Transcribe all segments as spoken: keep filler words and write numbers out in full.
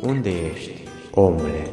unde ești, omule?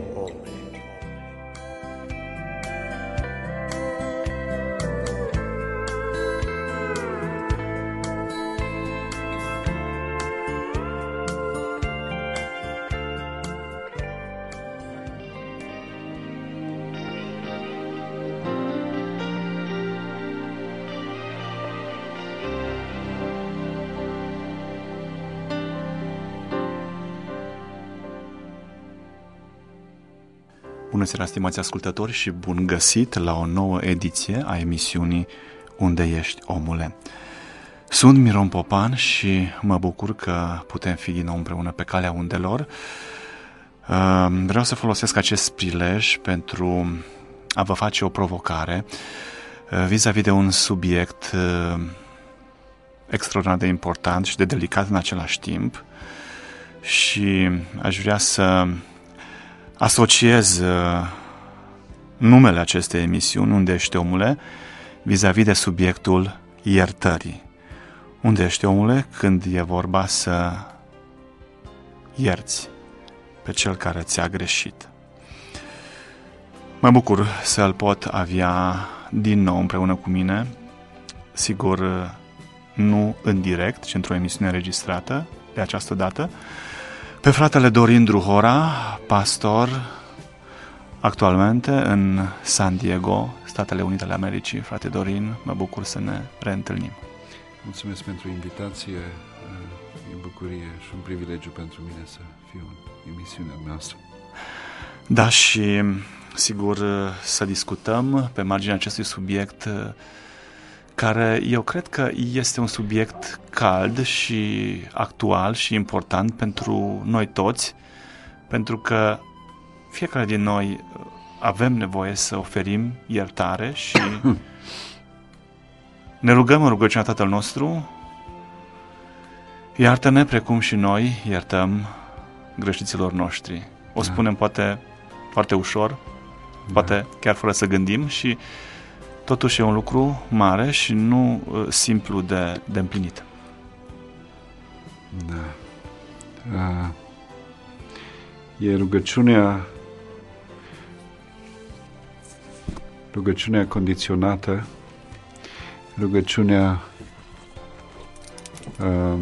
Bună seara, stimați ascultători, și bun găsit la o nouă ediție a emisiunii Unde ești, omule? Sunt Miron Popan și mă bucur că putem fi din nou împreună pe calea undelor. Vreau să folosesc acest prilej pentru a vă face o provocare vis-a-vis de un subiect extraordinar de important și de delicat în același timp, și aș vrea să asociez uh, numele acestei emisiuni, Unde ești, omule, vis-a-vis de subiectul iertării. Unde ești, omule, când e vorba să ierți pe cel care ți-a greșit. Mă bucur să-l pot avea din nou împreună cu mine, sigur nu în direct, ci într-o emisiune înregistrată de această dată, pe fratele Dorin Druhora, pastor actualmente în San Diego, Statele Unite ale Americii. Frate Dorin, mă bucur să ne reîntâlnim. Mulțumesc pentru invitație, e bucurie și un privilegiu pentru mine să fiu în emisiunea noastră. Da, și sigur să discutăm pe marginea acestui subiect, care eu cred că este un subiect cald și actual și important pentru noi toți, pentru că fiecare din noi avem nevoie să oferim iertare și ne rugăm în rugăciunea Tatăl nostru: iartă-ne precum și noi iertăm greșiților noștri. O spunem poate foarte ușor, poate chiar fără să gândim, și totuși e un lucru mare și nu uh, simplu de, de împlinit. Da. Uh, e rugăciunea rugăciunea condiționată, rugăciunea uh,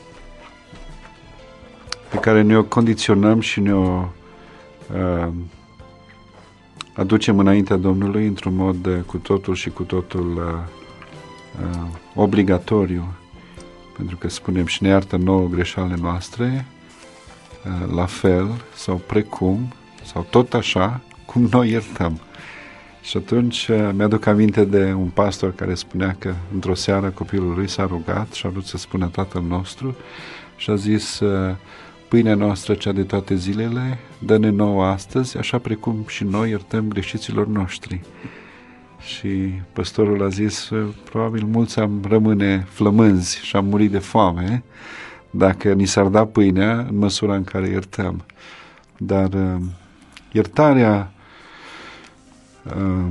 pe care ne-o condiționăm și ne-o uh, aducem înaintea Domnului într-un mod uh, cu totul și cu totul uh, uh, obligatoriu, pentru că spunem: și ne iartă nouă greșalile noastre, uh, la fel sau precum sau tot așa cum noi iertăm. Și atunci uh, mi-aduc aminte de un pastor care spunea că într-o seară copilul lui s-a rugat și a vrut să spună Tatăl nostru și a zis: uh, pâinea noastră cea de toate zilele, dă-ne nouă astăzi, așa precum și noi iertăm greșiților noștri. Și păstorul a zis: probabil mulți am rămâne flămânzi și am murit de foame dacă ni s-ar da pâinea în măsura în care iertăm. Dar uh, iertarea uh,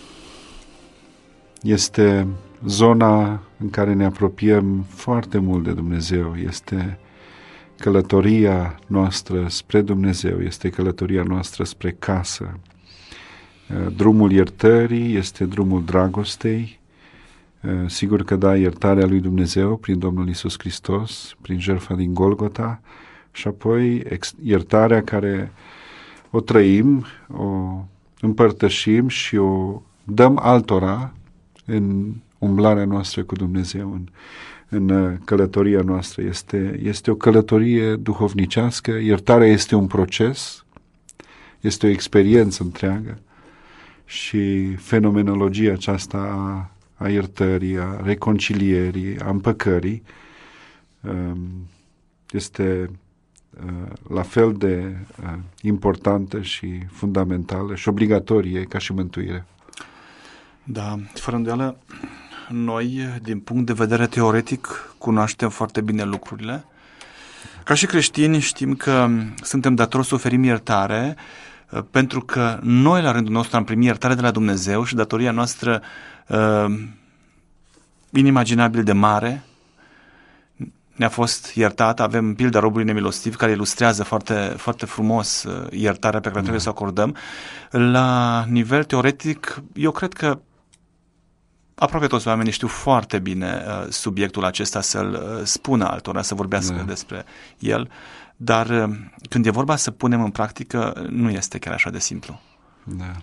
este zona în care ne apropiem foarte mult de Dumnezeu, este călătoria noastră spre Dumnezeu, este călătoria noastră spre casă. Drumul iertării este drumul dragostei. Sigur că da, iertarea lui Dumnezeu prin Domnul Iisus Hristos, prin jertfa din Golgota, și apoi iertarea care o trăim, o împărtășim și o dăm altora în umblarea noastră cu Dumnezeu, în în călătoria noastră. Este, este o călătorie duhovnicească, iertarea este un proces, este o experiență întreagă, și fenomenologia aceasta a, a iertării, a reconcilierii, a împăcării este la fel de importantă și fundamentală și obligatorie ca și mântuirea. Da, fără îndoială, noi, din punct de vedere teoretic, cunoaștem foarte bine lucrurile. Ca și creștini știm că suntem datori să oferim iertare, pentru că noi, la rândul nostru, am primit iertare de la Dumnezeu și datoria noastră uh, inimaginabil de mare ne-a fost iertat. Avem pilda robului nemilostiv care ilustrează foarte, foarte frumos iertarea pe care trebuie să o acordăm. La nivel teoretic, eu cred că aproape toți oamenii știu foarte bine uh, subiectul acesta, să-l uh, spună altora, să vorbească da. despre el, dar uh, când e vorba să punem în practică, nu este chiar așa de simplu. Da.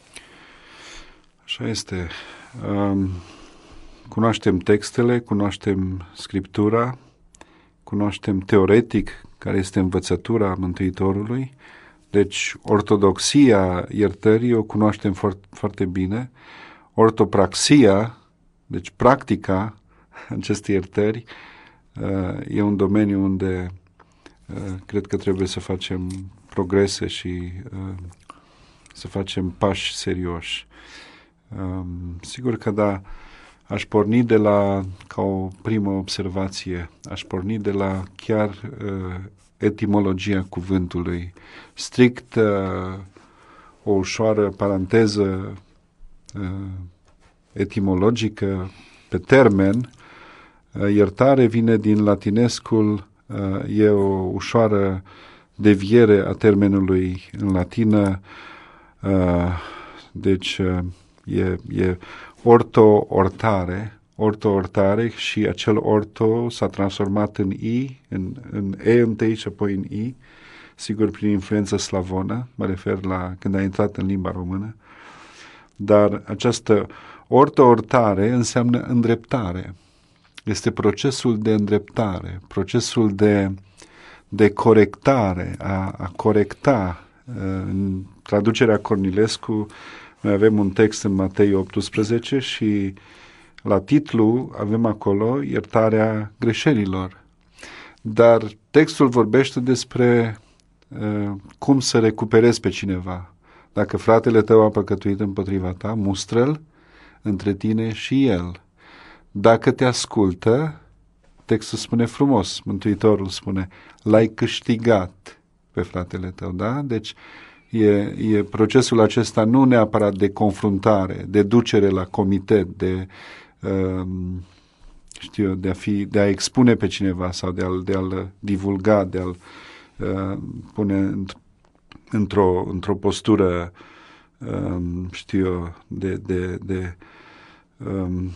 Așa este. Um, cunoaștem textele, cunoaștem Scriptura, cunoaștem teoretic care este învățătura Mântuitorului, deci ortodoxia iertării o cunoaștem foarte, foarte bine. Ortopraxia, deci practica acestei iertări, e un domeniu unde cred că trebuie să facem progrese și să facem pași serioși. Sigur că da, aș porni de la, ca o primă observație, aș porni de la chiar etimologia cuvântului. Strict o ușoară paranteză etimologică pe termen, iertare vine din latinescul, e o ușoară deviere a termenului în latină, deci e, e orto-ortare, orto-ortare și acel orto s-a transformat în i, în, în e întâi și apoi în i, sigur prin influență slavonă, mă refer la când a intrat în limba română. Dar această orto-ortare înseamnă îndreptare. Este procesul de îndreptare, procesul de, de corectare, a, a corecta. În traducerea Cornilescu, noi avem un text în Matei optsprezece și la titlu avem acolo iertarea greșelilor. Dar textul vorbește despre uh, cum să recuperezi pe cineva. Dacă fratele tău a păcătuit împotriva ta, mustră-l între tine și el. Dacă te ascultă, textul spune frumos, Mântuitorul spune, l-ai câștigat pe fratele tău, da? Deci e, e procesul acesta nu neapărat de confruntare, de ducere la comitet, de, uh, știu, de, a fi, de a expune pe cineva sau de a-l, de a-l divulga, de a-l uh, pune într-o, într-o postură, um, știu eu, de, de, de, um,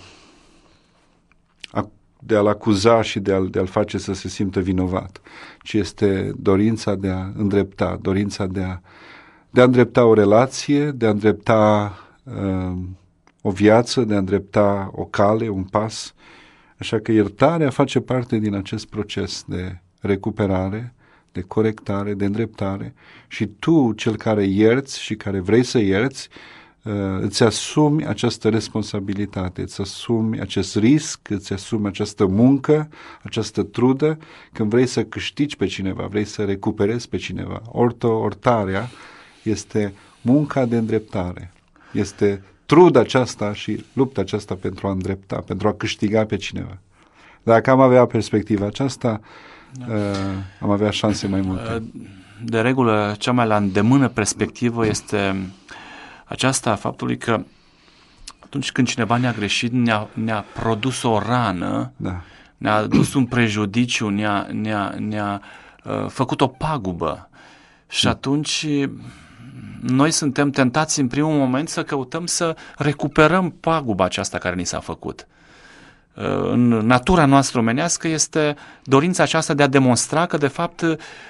a, de a-l acuza și de a-l, de a-l face să se simtă vinovat, ci este dorința de a îndrepta, dorința de a, de a îndrepta o relație, de a îndrepta um, o viață, de a îndrepta o cale, un pas. Așa că iertarea face parte din acest proces de recuperare, de corectare, de îndreptare și tu, cel care ierți și care vrei să ierți, îți asumi această responsabilitate, îți asumi acest risc, îți asumi această muncă, această trudă, când vrei să câștigi pe cineva, vrei să recuperezi pe cineva. Orto-ortarea este munca de îndreptare, este truda aceasta și lupta aceasta pentru a îndrepta, pentru a câștiga pe cineva. Dacă am avea perspectiva aceasta, da. uh, am avea șanse mai multe. De regulă, cea mai la îndemână perspectivă este aceasta a faptului că atunci când cineva ne-a greșit, ne-a, ne-a produs o rană, da. ne-a adus un prejudiciu, ne-a, ne-a, ne-a uh, făcut o pagubă. Și atunci noi suntem tentați în primul moment să căutăm să recuperăm paguba aceasta care ni s-a făcut. În natura noastră omenească este dorința aceasta de a demonstra că de fapt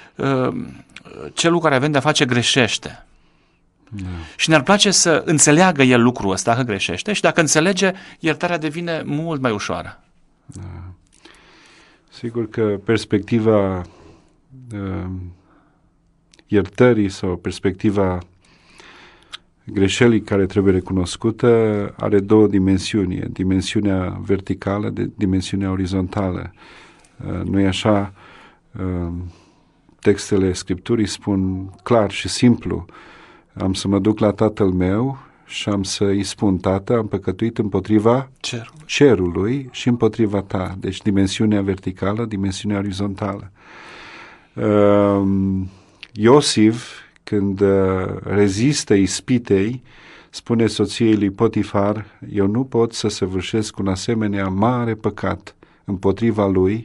celul care avem de-a face greșește. Da. Și ne-ar place să înțeleagă el lucrul ăsta că greșește și dacă înțelege, iertarea devine mult mai ușoară. Da. Sigur că perspectiva uh, iertării sau perspectiva greșelii care trebuie recunoscută are două dimensiuni, dimensiunea verticală, de dimensiunea orizontală. Nu-i așa? Textele Scripturii spun clar și simplu, am să mă duc la tatăl meu și am să îi spun, tată, am păcătuit împotriva cerului, cerului și împotriva ta. Deci dimensiunea verticală, dimensiunea orizontală. Iosif, când rezistă ispitei, spune soției lui Potifar, eu nu pot să săvârșesc un asemenea mare păcat împotriva lui,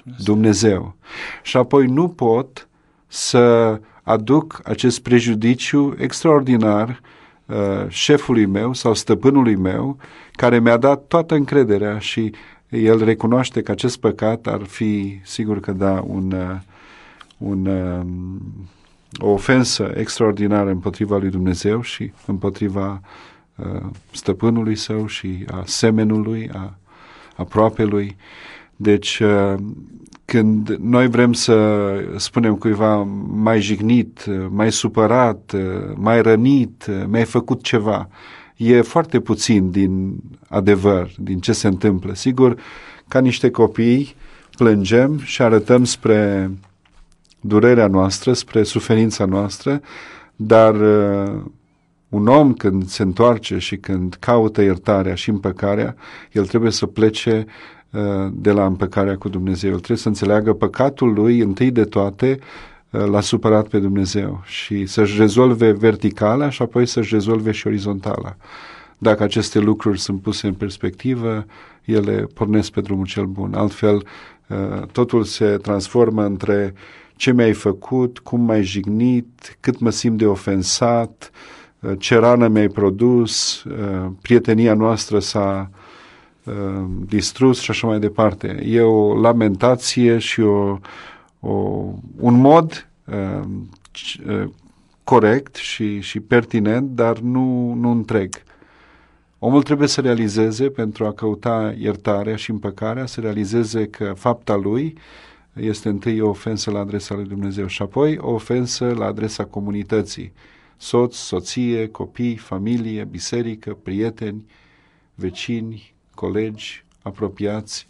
Dumnezeu. Și apoi nu pot să aduc acest prejudiciu extraordinar uh, șefului meu sau stăpânului meu, care mi-a dat toată încrederea și el recunoaște că acest păcat ar fi, sigur că da, un, uh, un, uh, o ofensă extraordinară împotriva lui Dumnezeu și împotriva uh, stăpânului său și a semenului, a aproapelui. Deci, când noi vrem să spunem cuiva mai jignit, mai supărat, mai rănit, mi-ai făcut ceva, e foarte puțin din adevăr, din ce se întâmplă. Sigur, ca niște copii, plângem și arătăm spre durerea noastră, spre suferința noastră, dar un om când se întoarce și când caută iertarea și împăcarea, el trebuie să plece de la împăcarea cu Dumnezeu. El trebuie să înțeleagă păcatul lui, întâi de toate, l-a supărat pe Dumnezeu și să-și rezolve verticala și apoi să-și rezolve și orizontala. Dacă aceste lucruri sunt puse în perspectivă, ele pornesc pe drumul cel bun. Altfel, totul se transformă între ce mi-ai făcut, cum m-ai jignit, cât mă simt de ofensat, ce rană mi-ai produs, prietenia noastră s-a distrus și așa mai departe. E o lamentație și o, o, un mod uh, corect și, și pertinent, dar nu, nu întreg. Omul trebuie să realizeze, pentru a căuta iertarea și împăcarea, să realizeze că fapta lui este întâi o ofensă la adresa lui Dumnezeu și apoi o ofensă la adresa comunității. Soț, soție, copii, familie, biserică, prieteni, vecini, colegi, apropiați.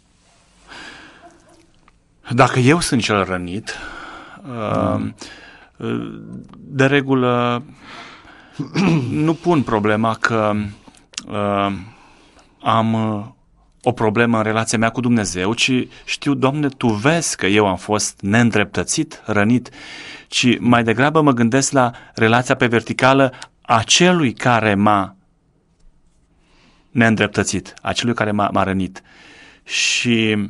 Dacă eu sunt cel rănit, mm. de regulă nu pun problema că am o problemă în relația mea cu Dumnezeu, ci știu, Doamne, Tu vezi că eu am fost neîndreptățit, rănit, ci mai degrabă mă gândesc la relația pe verticală a celui care m-a neîndreptățit, a celui care m-a, m-a rănit. Și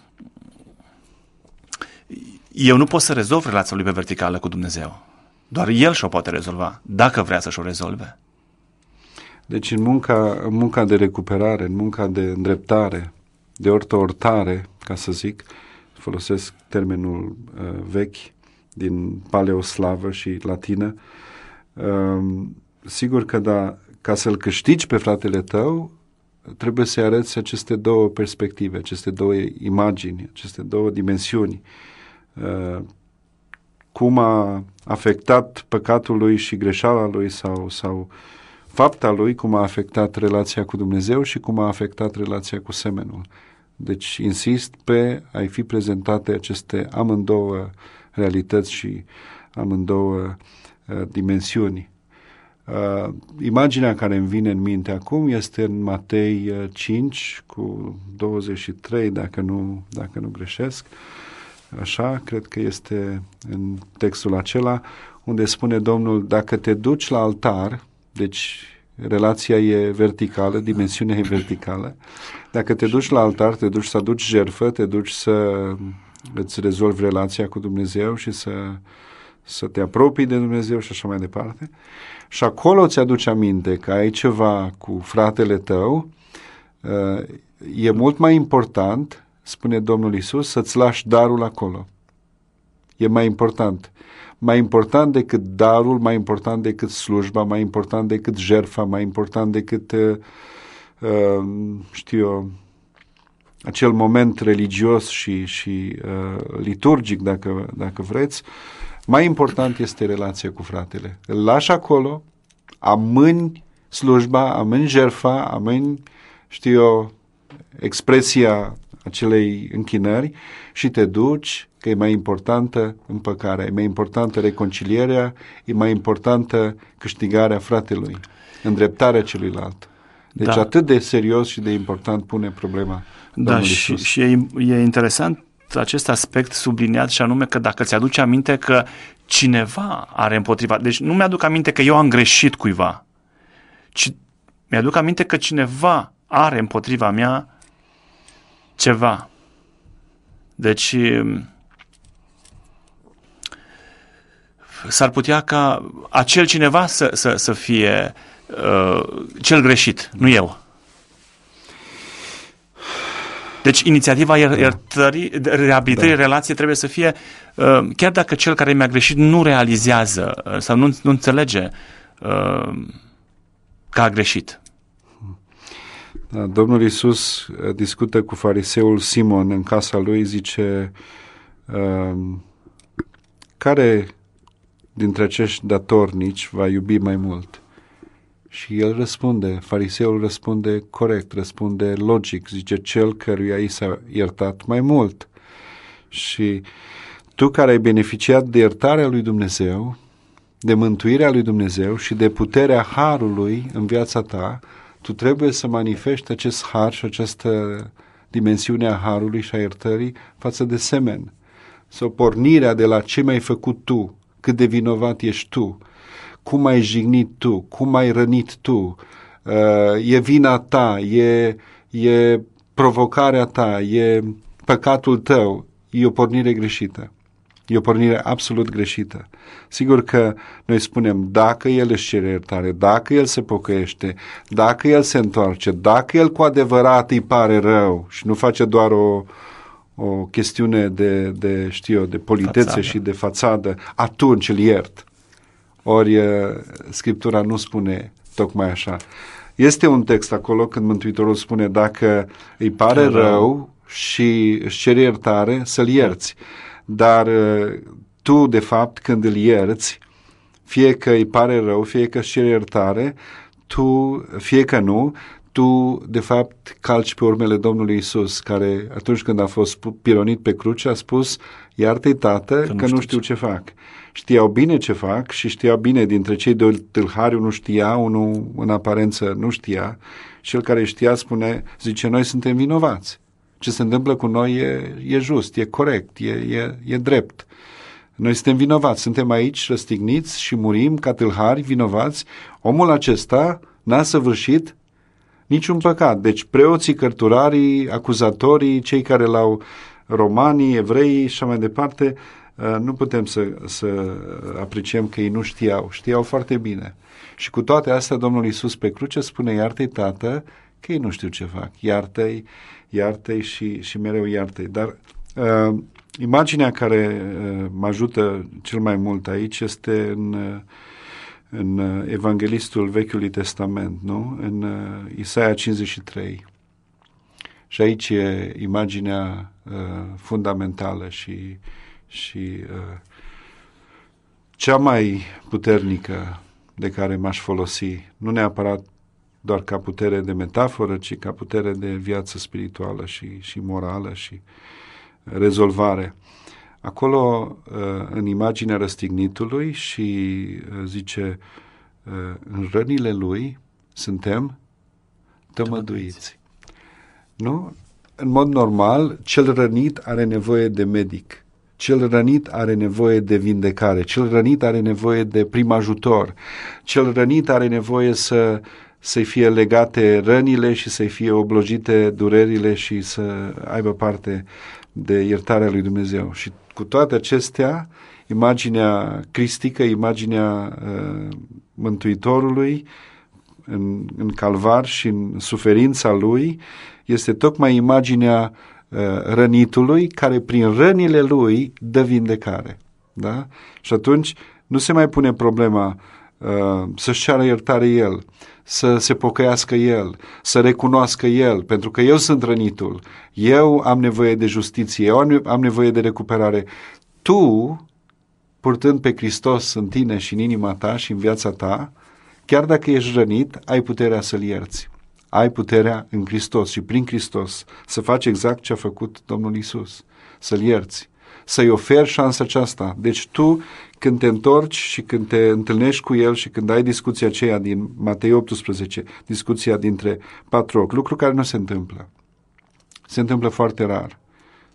eu nu pot să rezolv relația lui pe verticală cu Dumnezeu. Doar El și-o poate rezolva, dacă vrea să-și o rezolve. Deci în munca, în munca de recuperare, în munca de îndreptare, de ortoortare, ca să zic, folosesc termenul uh, vechi din paleoslavă și latină, uh, sigur că da, ca să-l câștigi pe fratele tău, trebuie să-i arăți aceste două perspective, aceste două imagini, aceste două dimensiuni. Uh, cum a afectat păcatul lui și greșeala lui sau, sau fapta lui, cum a afectat relația cu Dumnezeu și cum a afectat relația cu semenul. Deci insist pe a-i fi prezentate aceste amândouă realități și amândouă uh, dimensiuni. Uh, imaginea care îmi vine în minte acum este în Matei uh, cinci cu douăzeci și trei, dacă nu, dacă nu greșesc. Așa, cred că este în textul acela, unde spune Domnul, dacă te duci la altar, deci relația e verticală, dimensiunea e verticală, dacă te duci la altar, te duci să aduci jertfă, te duci să îți rezolvi relația cu Dumnezeu și să, să te apropii de Dumnezeu și așa mai departe, și acolo îți aduci aminte că ai ceva cu fratele tău, e mult mai important, spune Domnul Iisus, să-ți lași darul acolo. E mai important. Mai important decât darul, mai important decât slujba, mai important decât jertfa, mai important decât, uh, uh, știu eu, acel moment religios și, și uh, liturgic, dacă, dacă vreți, mai important este relația cu fratele. Îl lași acolo, amâni slujba, amâni jertfa, amâni, știu eu, expresia acelei închinări și te duci, că e mai importantă împăcarea, e mai importantă reconcilierea, e mai importantă câștigarea fratelui, îndreptarea celuilalt. Deci da. Atât de serios și de important pune problema. Da, și, și e, e interesant acest aspect subliniat, și anume că dacă ți-aduce aminte că cineva are împotriva, deci nu mi-aduc aminte că eu am greșit cuiva, ci mi-aduc aminte că cineva are împotriva mea ceva. Deci s-ar putea ca acel cineva să, să, să fie uh, cel greșit, nu eu. Deci inițiativa iertării, reabilitării da. relației trebuie să fie, uh, chiar dacă cel care mi-a greșit nu realizează uh, sau nu, nu înțelege uh, că a greșit. Da, Domnul Iisus discută cu fariseul Simon în casa lui, zice, uh, care dintre acești datornici va iubi mai mult? Și el răspunde, fariseul răspunde corect, răspunde logic, zice, cel căruia i s-a iertat mai mult. Și tu care ai beneficiat de iertarea lui Dumnezeu, de mântuirea lui Dumnezeu și de puterea harului în viața ta, tu trebuie să manifesti acest har și această dimensiune a harului și a iertării față de semeni. Sau pornirea de la ce mi-ai făcut tu, cât de vinovat ești tu, cum ai jignit tu, cum ai rănit tu, uh, e vina ta, e, e provocarea ta, e păcatul tău, e o pornire greșită. E o pornire absolut greșită. Sigur că noi spunem, dacă el își cere iertare, dacă el se pocăiește, dacă el se întoarce, dacă el cu adevărat îi pare rău și nu face doar o, o chestiune de, de, știu eu, de politețe fațadă. Și de fațadă, atunci îl iert. Ori Scriptura nu spune tocmai așa. Este un text acolo când Mântuitorul spune, dacă îi pare rău, rău și își cere iertare, să-l ierți. Dar tu, de fapt, când îl ierți, fie că îi pare rău, fie că își cere iertare, tu, fie că nu, tu, de fapt, calci pe urmele Domnului Iisus, care atunci când a fost pironit pe cruce a spus, iartă-i, Tată, că, că nu știu ce fac. Știau bine ce fac și știa bine, dintre cei doi tâlhari, unul știa, unul în aparență nu știa, și cel care știa spune, zice, noi suntem vinovați. Ce se întâmplă cu noi e, e just, e corect, e, e, e drept. Noi suntem vinovați, suntem aici răstigniți și murim ca tâlhari vinovați. Omul acesta n-a săvârșit niciun păcat. Deci preoții, cărturarii, acuzatorii, cei care l-au, romanii, evreii și așa mai departe, nu putem să, să apreciem că ei nu știau. Știau foarte bine. Și cu toate astea, Domnul Iisus pe cruce spune, iartă-i, Tată, că ei nu știu ce fac. Iartă-i, iartă-i și, și mereu iartă-i. Dar uh, imaginea care uh, mă ajută cel mai mult aici este în, uh, în Evanghelistul Vechiului Testament, nu? În uh, Isaia cincizeci și trei. Și aici e imaginea uh, fundamentală și, și uh, cea mai puternică de care m-aș folosi, nu neapărat doar ca putere de metaforă, ci ca putere de viață spirituală și, și morală și rezolvare. Acolo, în imaginea răstignitului, și zice, în rănile lui suntem tămăduiți. Nu? În mod normal, cel rănit are nevoie de medic. Cel rănit are nevoie de vindecare. Cel rănit are nevoie de prim ajutor. Cel rănit are nevoie să să-i fie legate rănile și să-i fie oblogite durerile și să aibă parte de iertarea lui Dumnezeu. Și cu toate acestea, imaginea cristică, imaginea uh, Mântuitorului în, în calvar și în suferința lui, este tocmai imaginea uh, rănitului care prin rănile lui dă vindecare. Da? Și atunci nu se mai pune problema uh, să-și ceară iertare el, să se pocăiască el, să recunoască el, pentru că eu sunt rănitul, eu am nevoie de justiție, eu am nevoie de recuperare. Tu, purtând pe Hristos în tine și în inima ta și în viața ta, chiar dacă ești rănit, ai puterea să-L ierți. Ai puterea în Hristos și prin Hristos să faci exact ce a făcut Domnul Iisus, să-L ierți, să-i oferi șansa aceasta. Deci tu, când te întorci și când te întâlnești cu El și când ai discuția aceea din Matei optsprezece, discuția dintre patru ochi, lucru care nu se întâmplă. Se întâmplă foarte rar.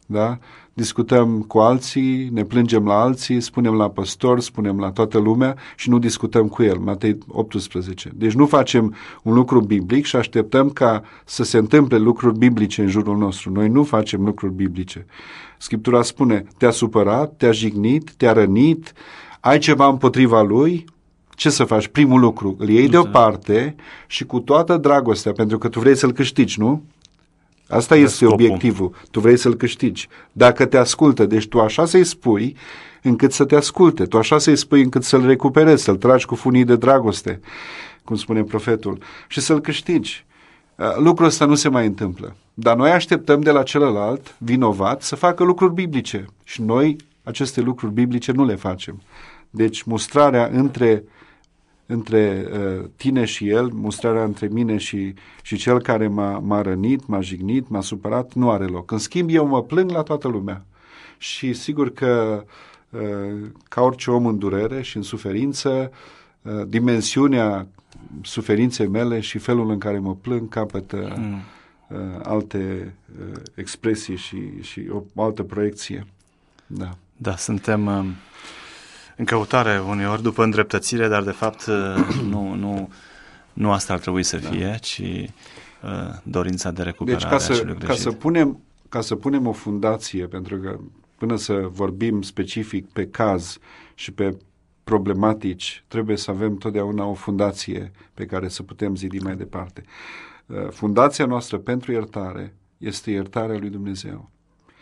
da? Discutăm cu alții, ne plângem la alții, spunem la păstor, spunem la toată lumea și nu discutăm cu el. Matei optsprezece. Deci nu facem un lucru biblic și așteptăm ca să se întâmple lucruri biblice în jurul nostru. Noi nu facem lucruri biblice. Scriptura spune, te-a supărat, te-a jignit, te-a rănit, ai ceva împotriva lui, ce să faci? Primul lucru, îl iei deoparte și cu toată dragostea, pentru că tu vrei să-l câștigi, nu? Asta este scopul. Obiectivul. Tu vrei să-l câștigi. Dacă te ascultă, deci tu așa să-i spui încât să te asculte, tu așa să-i spui încât să-l recuperezi, să-l tragi cu funii de dragoste, cum spune profetul, și să-l câștigi. Lucrul ăsta nu se mai întâmplă. Dar noi așteptăm de la celălalt, vinovat, să facă lucruri biblice. Și noi aceste lucruri biblice nu le facem. Deci mustrarea între între uh, tine și el, mustrarea între mine și, și cel care m-a, m-a rănit, m-a jignit, m-a supărat, nu are loc. În schimb, eu mă plâng la toată lumea. Și sigur că, uh, ca orice om în durere și în suferință, uh, dimensiunea suferinței mele și felul în care mă plâng capătă mm. uh, alte uh, expresii și, și o altă proiecție. Da, da suntem... Uh... în căutare uneori după îndreptățire, dar de fapt nu, nu, nu asta ar trebui să fie, da. ci uh, dorința de recuperare. Deci ca să, ca, să punem, ca să punem o fundație, pentru că până să vorbim specific pe caz și pe problematici, trebuie să avem totdeauna o fundație pe care să putem zidi mai departe. Uh, fundația noastră pentru iertare este iertarea lui Dumnezeu.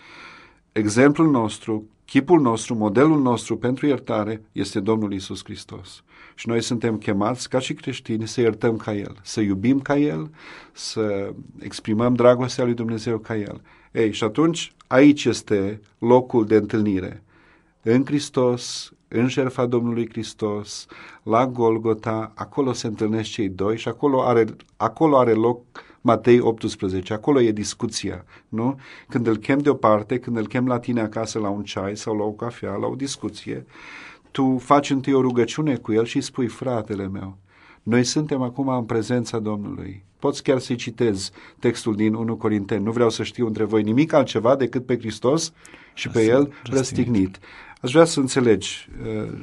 Exemplul nostru, chipul nostru, modelul nostru pentru iertare este Domnul Iisus Hristos. Și noi suntem chemați ca și creștini să iertăm ca El, să iubim ca El, să exprimăm dragostea lui Dumnezeu ca El. Ei, și atunci aici este locul de întâlnire. În Hristos, în jertfa Domnului Hristos, la Golgota, acolo se întâlnesc cei doi și acolo are, acolo are loc Matei optsprezece, acolo e discuția, nu? Când îl chem deoparte, când îl chem la tine acasă la un ceai sau la o cafea, la o discuție, tu faci întâi o rugăciune cu el și îi spui, fratele meu, noi suntem acum în prezența Domnului. Poți chiar să-i citezi textul din unu Corinteni, nu vreau să știu între voi nimic altceva decât pe Hristos și pe El răstignit. Aș vrea să înțelegi uh,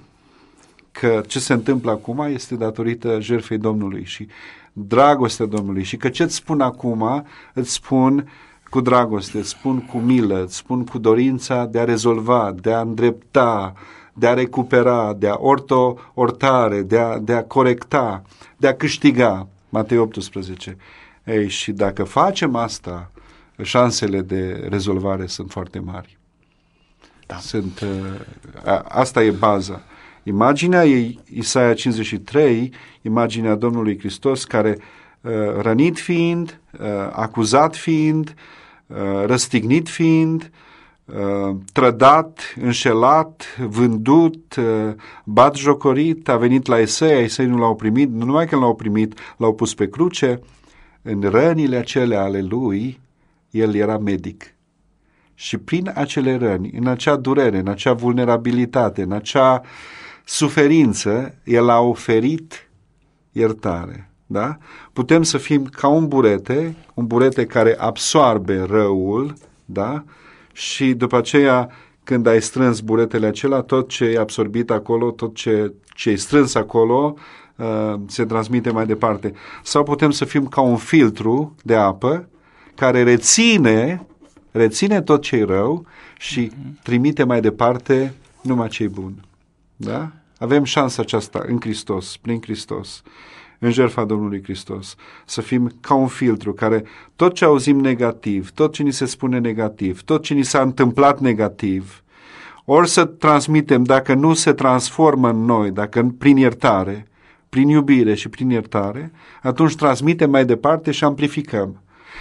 că ce se întâmplă acum este datorită jertfei Domnului și dragostea Domnului și că ce-ți spun acum, îți spun cu dragoste, îți spun cu milă, îți spun cu dorința de a rezolva, de a îndrepta, de a recupera, de a orto-ortare, de a, de a corecta, de a câștiga. Matei optsprezece. Ei, și dacă facem asta, șansele de rezolvare sunt foarte mari. Da. Sunt, a, asta e baza. Imaginea e Isaia cincizeci și trei, imaginea Domnului Hristos care, uh, rănit fiind, uh, acuzat fiind, uh, răstignit fiind, uh, trădat, înșelat, vândut, uh, batjocorit, a venit la Esei, Esei nu l-au primit, nu numai că l-au primit, l-au pus pe cruce, în rănile acelea ale lui, el era medic. Și prin acele răni, în acea durere, în acea vulnerabilitate, în acea suferință, el a oferit iertare. Da? Putem să fim ca un burete, un burete care absorbe răul, da? Și după aceea, când ai strâns buretele acela, tot ce e absorbit acolo, tot ce, ce e strâns acolo, uh, se transmite mai departe. Sau putem să fim ca un filtru de apă care reține, reține tot ce e rău și trimite mai departe numai ce e bun. Da? Avem șansa aceasta în Hristos, prin Hristos, în jertfa Domnului Hristos, să fim ca un filtru care tot ce auzim negativ, tot ce ni se spune negativ, tot ce ni s-a întâmplat negativ, ori să transmitem, dacă nu se transformă în noi, dacă prin iertare, prin iubire și prin iertare, atunci transmitem mai departe și amplificăm.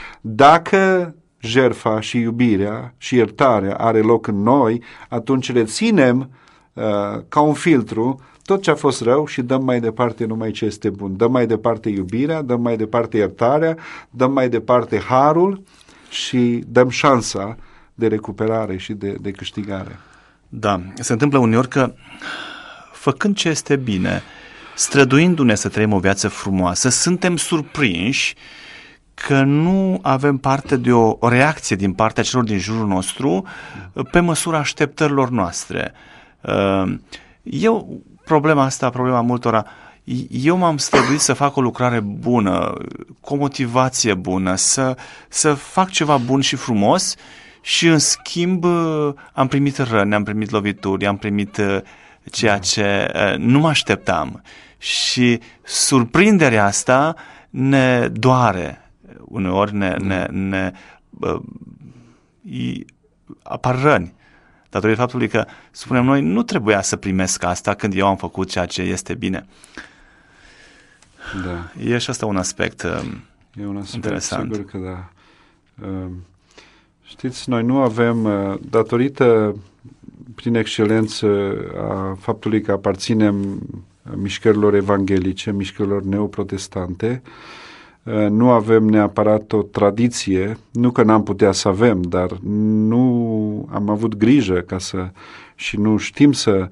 Dacă jertfa și iubirea și iertarea are loc în noi, atunci reținem Uh, ca un filtru tot ce a fost rău și dăm mai departe numai ce este bun. Dăm mai departe iubirea, dăm mai departe iertarea, dăm mai departe harul și dăm șansa de recuperare și de, de câștigare. Da, se întâmplă uneori că făcând ce este bine, străduindu-ne să trăim o viață frumoasă, suntem surprinși că nu avem parte de o, o reacție din partea celor din jurul nostru pe măsura așteptărilor noastre. Eu, problema asta, problema multora, eu m-am străduit să fac o lucrare bună, cu o motivație bună, să, să fac ceva bun și frumos și în schimb am primit răni, am primit lovituri, am primit ceea ce nu mă așteptam. Și surprinderea asta ne doare. Uneori ne, ne, ne uh, apar răni. Datorită faptului că, spunem noi, nu trebuia să primesc asta când eu am făcut ceea ce este bine. Da. E și asta un aspect, uh, e un aspect interesant. Sigur că da. Uh, știți, noi nu avem, uh, datorită prin excelență a faptului că aparținem mișcărilor evanghelice, mișcărilor neoprotestante, nu avem neapărat o tradiție, nu că n-am putea să avem, dar nu am avut grijă ca să, și nu știm să,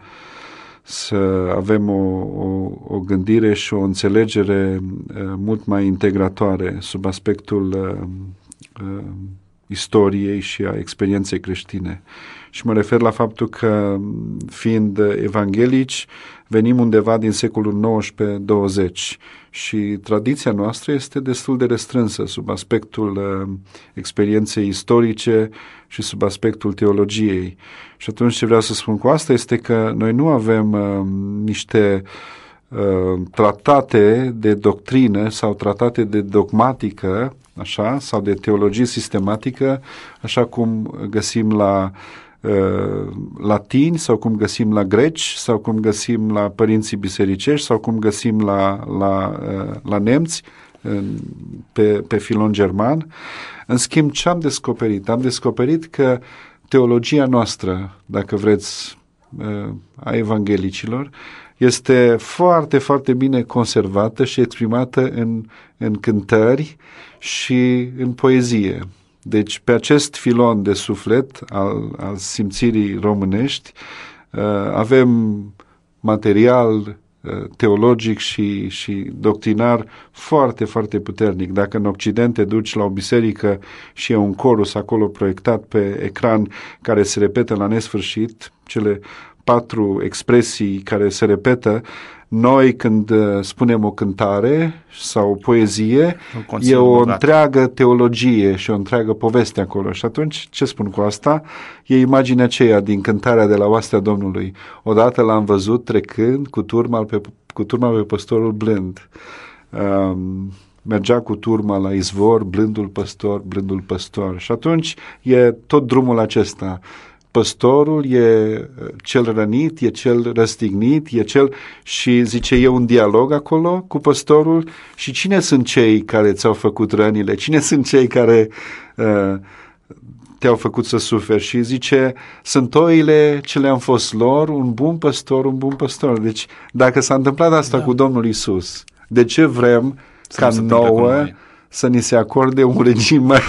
să avem o, o, o gândire și o înțelegere mult mai integratoare sub aspectul uh, uh, istoriei și a experienței creștine. Și mă refer la faptul că, fiind evanghelici, venim undeva din secolul nouăsprezece douăzeci și tradiția noastră este destul de restrânsă sub aspectul uh, experienței istorice și sub aspectul teologiei. Și atunci ce vreau să spun cu asta este că noi nu avem uh, niște uh, tratate de doctrină sau tratate de dogmatică, așa, sau de teologie sistematică, așa cum găsim la uh, latini sau cum găsim la greci sau cum găsim la părinții bisericești sau cum găsim la, la, uh, la nemți uh, pe, pe filon german. În schimb, ce am descoperit? Am descoperit că teologia noastră, dacă vreți, uh, a evanghelicilor, este foarte, foarte bine conservată și exprimată în, în cântări și în poezie. Deci, pe acest filon de suflet al, al simțirii românești, uh, avem material uh, teologic și, și doctrinar foarte, foarte puternic. Dacă în Occident te duci la o biserică și e un corus acolo proiectat pe ecran care se repetă la nesfârșit, cele patru expresii care se repetă, noi când uh, spunem o cântare sau o poezie, e o bogat. Întreagă teologie și o întreagă poveste acolo. Și atunci, ce spun cu asta? E imaginea aceea din cântarea de la Oastea Domnului. Odată l-am văzut trecând cu turma pe, cu turma pe păstorul blând. Um, mergea cu turma la izvor, blândul păstor, blândul păstor. Și atunci e tot drumul acesta. Păstorul e cel rănit, e cel răstignit, e cel... Și zice, e un dialog acolo cu păstorul. Și cine sunt cei care ți-au făcut rănile? Cine sunt cei care uh, te-au făcut să suferi? Și zice, sunt oile ce le-am fost lor, un bun păstor, un bun păstor. Deci, dacă s-a întâmplat asta da. cu Domnul Iisus, de ce vrem să ca nouă să ni se acorde un regim mai...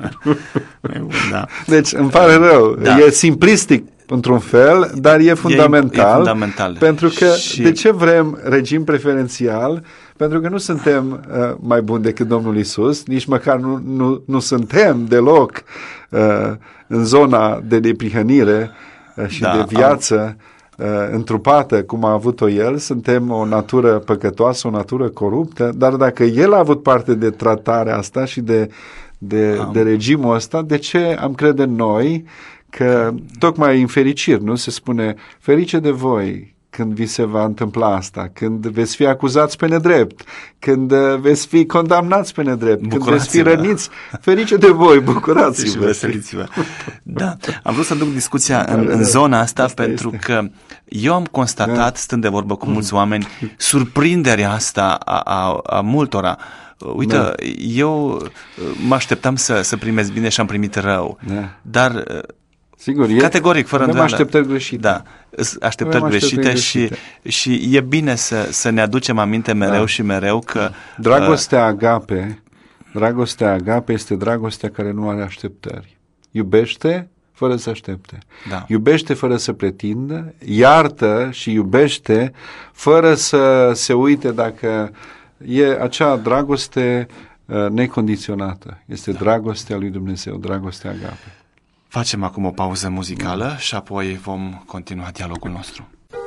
Da. Deci îmi pare rău, da. E simplistic într-un fel, dar e fundamental, e, e fundamental. Pentru că și... de ce vrem regim preferențial? Pentru că nu suntem uh, mai buni decât Domnul Iisus, nici măcar nu, nu, nu suntem deloc uh, în zona de neprihănire uh, și da, de viață am... uh, întrupată cum a avut-o El. Suntem o natură păcătoasă, o natură coruptă, dar dacă El a avut parte de tratarea asta și de De, de regimul ăsta, de ce am crede noi că tocmai în fericiri, nu? Se spune, ferice de voi când vi se va întâmpla asta, când veți fi acuzați pe nedrept, când veți fi condamnați pe nedrept, când veți fi răniți, ferice de voi, bucurați-vă. Și veseliți-vă. Da, am vrut să duc discuția în, în zona asta, asta pentru este. că eu am constatat, da. stând de vorbă cu mulți oameni, surprinderea asta a, a, a multora. Uite, da. eu mă așteptam să, să primesc bine și am primit rău, da. dar sigur, categoric, fără îndoială. Avem așteptări greșite. Da, așteptări greșite, greșite și, și e bine să, să ne aducem aminte mereu da. și mereu că... Dragostea agape, dragostea agape este dragostea care nu are așteptări. Iubește fără să aștepte. Da. Iubește fără să pretindă, iartă și iubește fără să se uite dacă... E acea dragoste uh, necondiționată. Este da. dragostea lui Dumnezeu, dragostea agape. Facem acum o pauză muzicală și apoi vom continua dialogul nostru.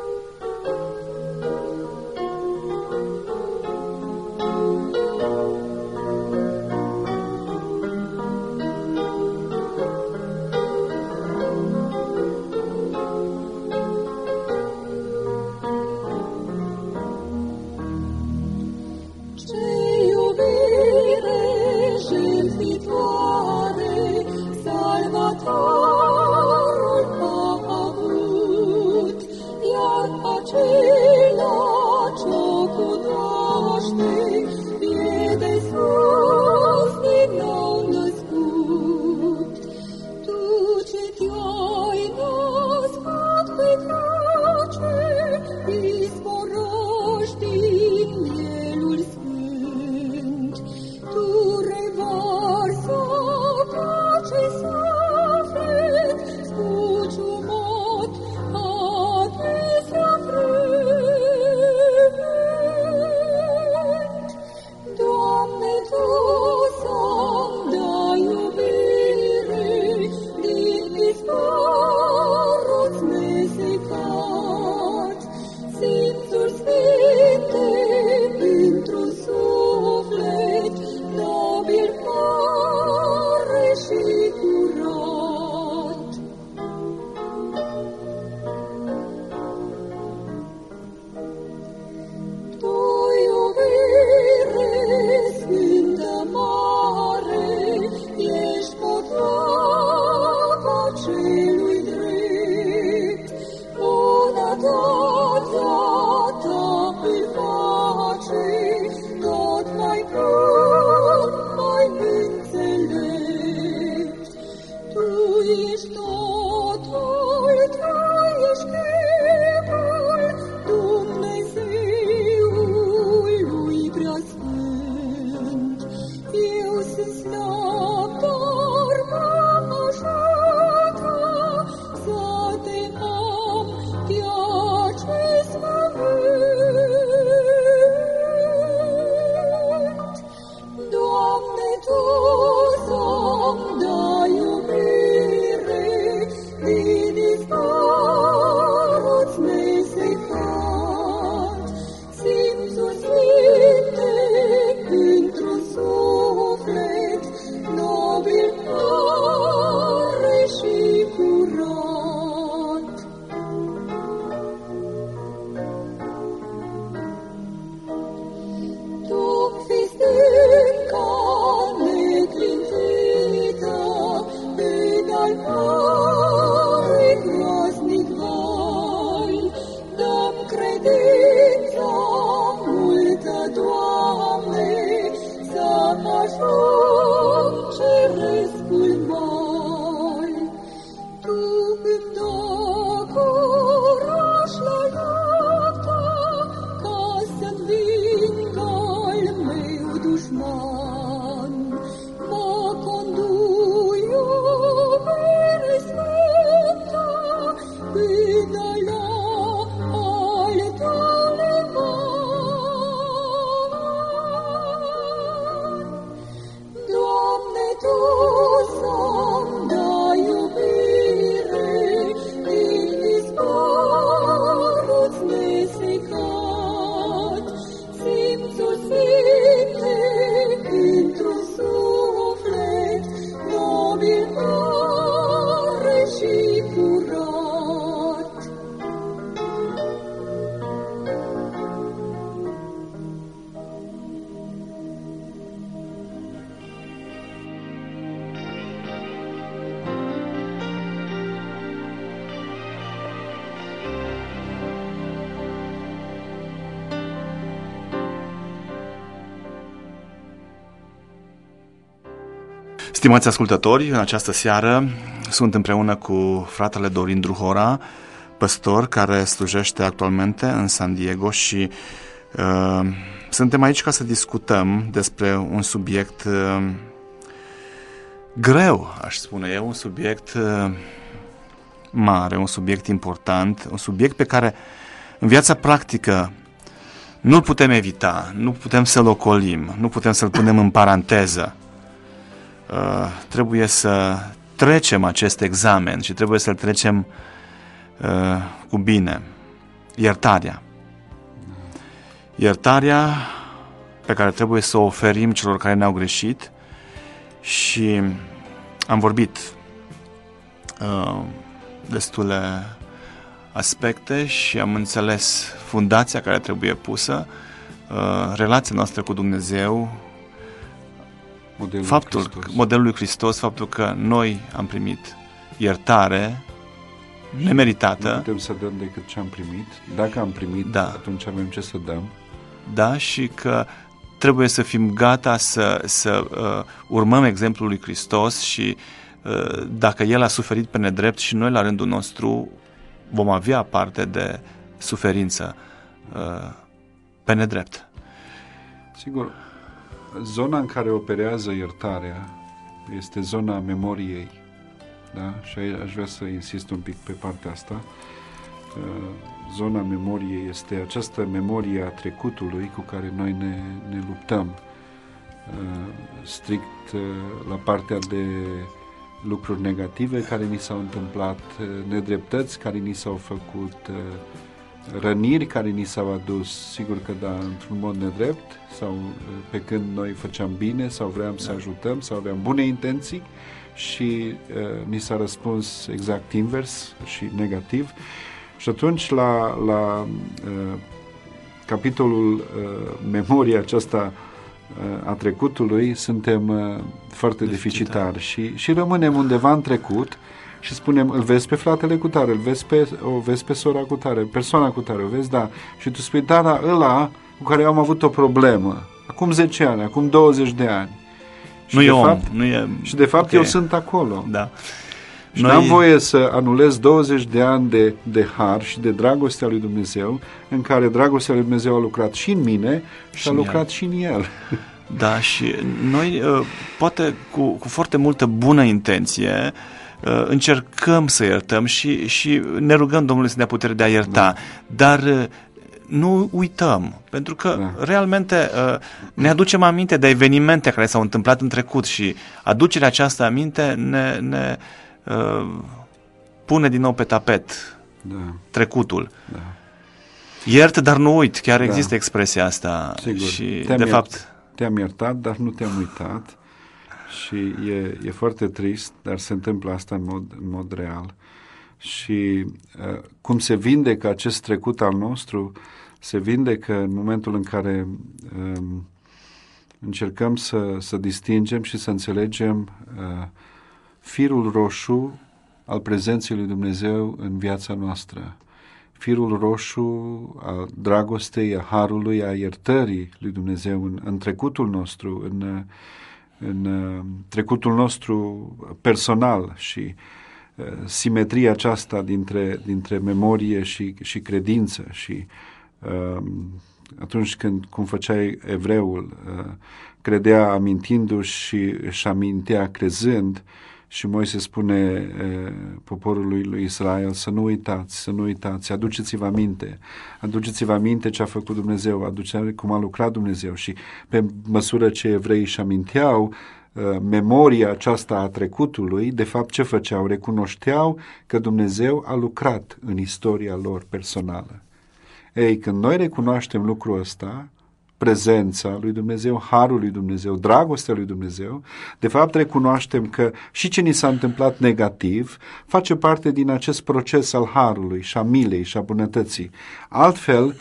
Stimați ascultători, în această seară sunt împreună cu fratele Dorin Druhora, păstor care slujește actualmente în San Diego și uh, suntem aici ca să discutăm despre un subiect uh, greu, aș spune eu, un subiect uh, mare, un subiect important, un subiect pe care în viața practică nu-l putem evita, nu putem să-l ocolim, nu putem să-l punem în paranteză. Uh, trebuie să trecem acest examen și trebuie să-l trecem uh, cu bine. Iertarea. Iertarea pe care trebuie să o oferim celor care ne-au greșit și am vorbit uh, destule aspecte și am înțeles fundația care trebuie pusă, uh, relația noastră cu Dumnezeu, modelul faptul, Hristos. modelul lui Hristos, faptul că noi am primit iertare nemeritată. Nu putem să dăm decât ce am primit. Dacă am primit, Da. atunci avem ce să dăm. Da, și că trebuie să fim gata să, să uh, urmăm exemplul lui Hristos și uh, dacă El a suferit pe nedrept și noi la rândul nostru vom avea parte de suferință uh, pe nedrept. Sigur, zona în care operează iertarea este zona memoriei. Da? Și aici aș vrea să insist un pic pe partea asta. Zona memoriei este această memorie a trecutului cu care noi ne, ne luptăm. Strict la partea de lucruri negative care ni s-au întâmplat, nedreptăți care ni s-au făcut, răniri care ni s-au adus, sigur că da, într-un mod nedrept, sau pe când noi făceam bine sau vreau să ajutăm sau aveam bune intenții și uh, ni s-a răspuns exact invers și negativ. Și atunci la, la uh, capitolul uh, memoria aceasta uh, a trecutului suntem uh, foarte Deficitar. deficitari și, și rămânem undeva în trecut și spunem, îl vezi pe fratele cu tare, îl vezi pe, o vezi pe sora cu tare, persoana cu tare, o vezi, da. Și tu spui, da, da, ăla cu care eu am avut o problemă, acum zece ani, acum douăzeci de ani. Și Nu de e om, fapt, nu e... Și de fapt okay. eu sunt acolo. Da. Și Noi... n-am voie să anulez douăzeci de ani de, de har și de dragostea lui Dumnezeu, în care dragostea lui Dumnezeu a lucrat și în mine și, și a lucrat el. și în el. Da, și noi, poate cu, cu foarte multă bună intenție, încercăm să iertăm și, și ne rugăm Domnului să ne dea putere de a ierta, da. Dar nu uităm, pentru că da. realmente ne aducem aminte de evenimente care s-au întâmplat în trecut și aducerea aceasta aminte ne, ne uh, pune din nou pe tapet da. trecutul. Da. Iert, dar nu uit, chiar da. există expresia asta. Sigur. Și te-am de iert, fapt... te-am iertat, dar nu te-am uitat. Și e, e foarte trist, dar se întâmplă asta în mod, în mod real. Și uh, cum se vindecă acest trecut al nostru, se vindecă în momentul în care um, încercăm să, să distingem și să înțelegem uh, firul roșu al prezenței lui Dumnezeu în viața noastră. Firul roșu al dragostei, a harului, a iertării lui Dumnezeu în, în trecutul nostru, în în uh, trecutul nostru personal și uh, simetria aceasta dintre, dintre memorie și, și credință și uh, atunci când, cum făcea evreul, uh, credea amintindu-și și își amintea crezând și Moise spune uh, poporului lui Israel să nu uitați, să nu uitați, aduceți-vă aminte, aduceți-vă aminte ce a făcut Dumnezeu, aduceți cum a lucrat Dumnezeu și pe măsură ce evreii își aminteau uh, memoria aceasta a trecutului, de fapt ce făceau? Recunoșteau că Dumnezeu a lucrat în istoria lor personală. Ei, când noi recunoaștem lucrul ăsta, prezența lui Dumnezeu, harul lui Dumnezeu, dragostea lui Dumnezeu, de fapt recunoaștem că și ce ni s-a întâmplat negativ face parte din acest proces al harului și a milei și a bunătății. Altfel,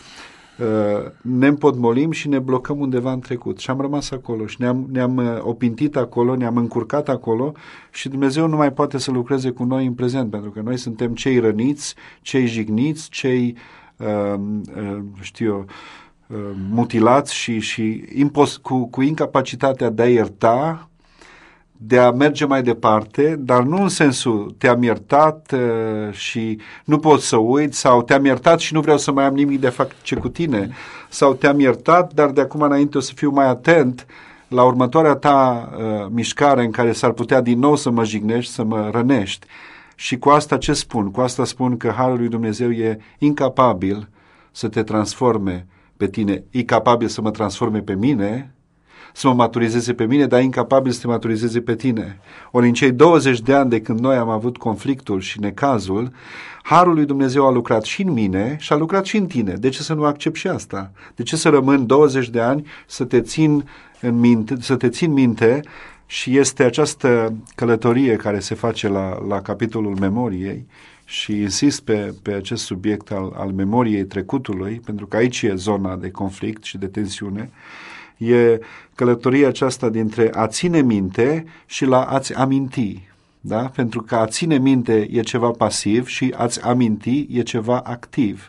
ne împotmolim și ne blocăm undeva în trecut și am rămas acolo și ne-am, ne-am opintit acolo, ne-am încurcat acolo și Dumnezeu nu mai poate să lucreze cu noi în prezent, pentru că noi suntem cei răniți, cei jigniți, cei, uh, uh, știu eu, mutilați și, și impos, cu, cu incapacitatea de a ierta, de a merge mai departe, dar nu în sensul te-am iertat uh, și nu pot să uit, sau te-am iertat și nu vreau să mai am nimic de a face cu tine, sau te-am iertat, dar de acum înainte o să fiu mai atent la următoarea ta uh, mișcare în care s-ar putea din nou să mă jignești, să mă rănești. Și cu asta ce spun? Cu asta spun că harul lui Dumnezeu e incapabil să te transforme pe tine, e capabil să mă transforme pe mine, să mă maturizeze pe mine, dar e incapabil să te maturizeze pe tine. Ori în cei douăzeci de ani de când noi am avut conflictul și necazul, Harul lui Dumnezeu a lucrat și în mine și a lucrat și în tine. De ce să nu accept și asta? De ce să rămân douăzeci de ani să te țin în minte, să te țin minte? Și este această călătorie care se face la, la capitolul memoriei și insist pe, pe acest subiect al, al memoriei trecutului, pentru că aici e zona de conflict și de tensiune. E călătoria aceasta dintre a ține minte și la a-ți aminti. Da? Pentru că a ține minte e ceva pasiv și a-ți aminti e ceva activ.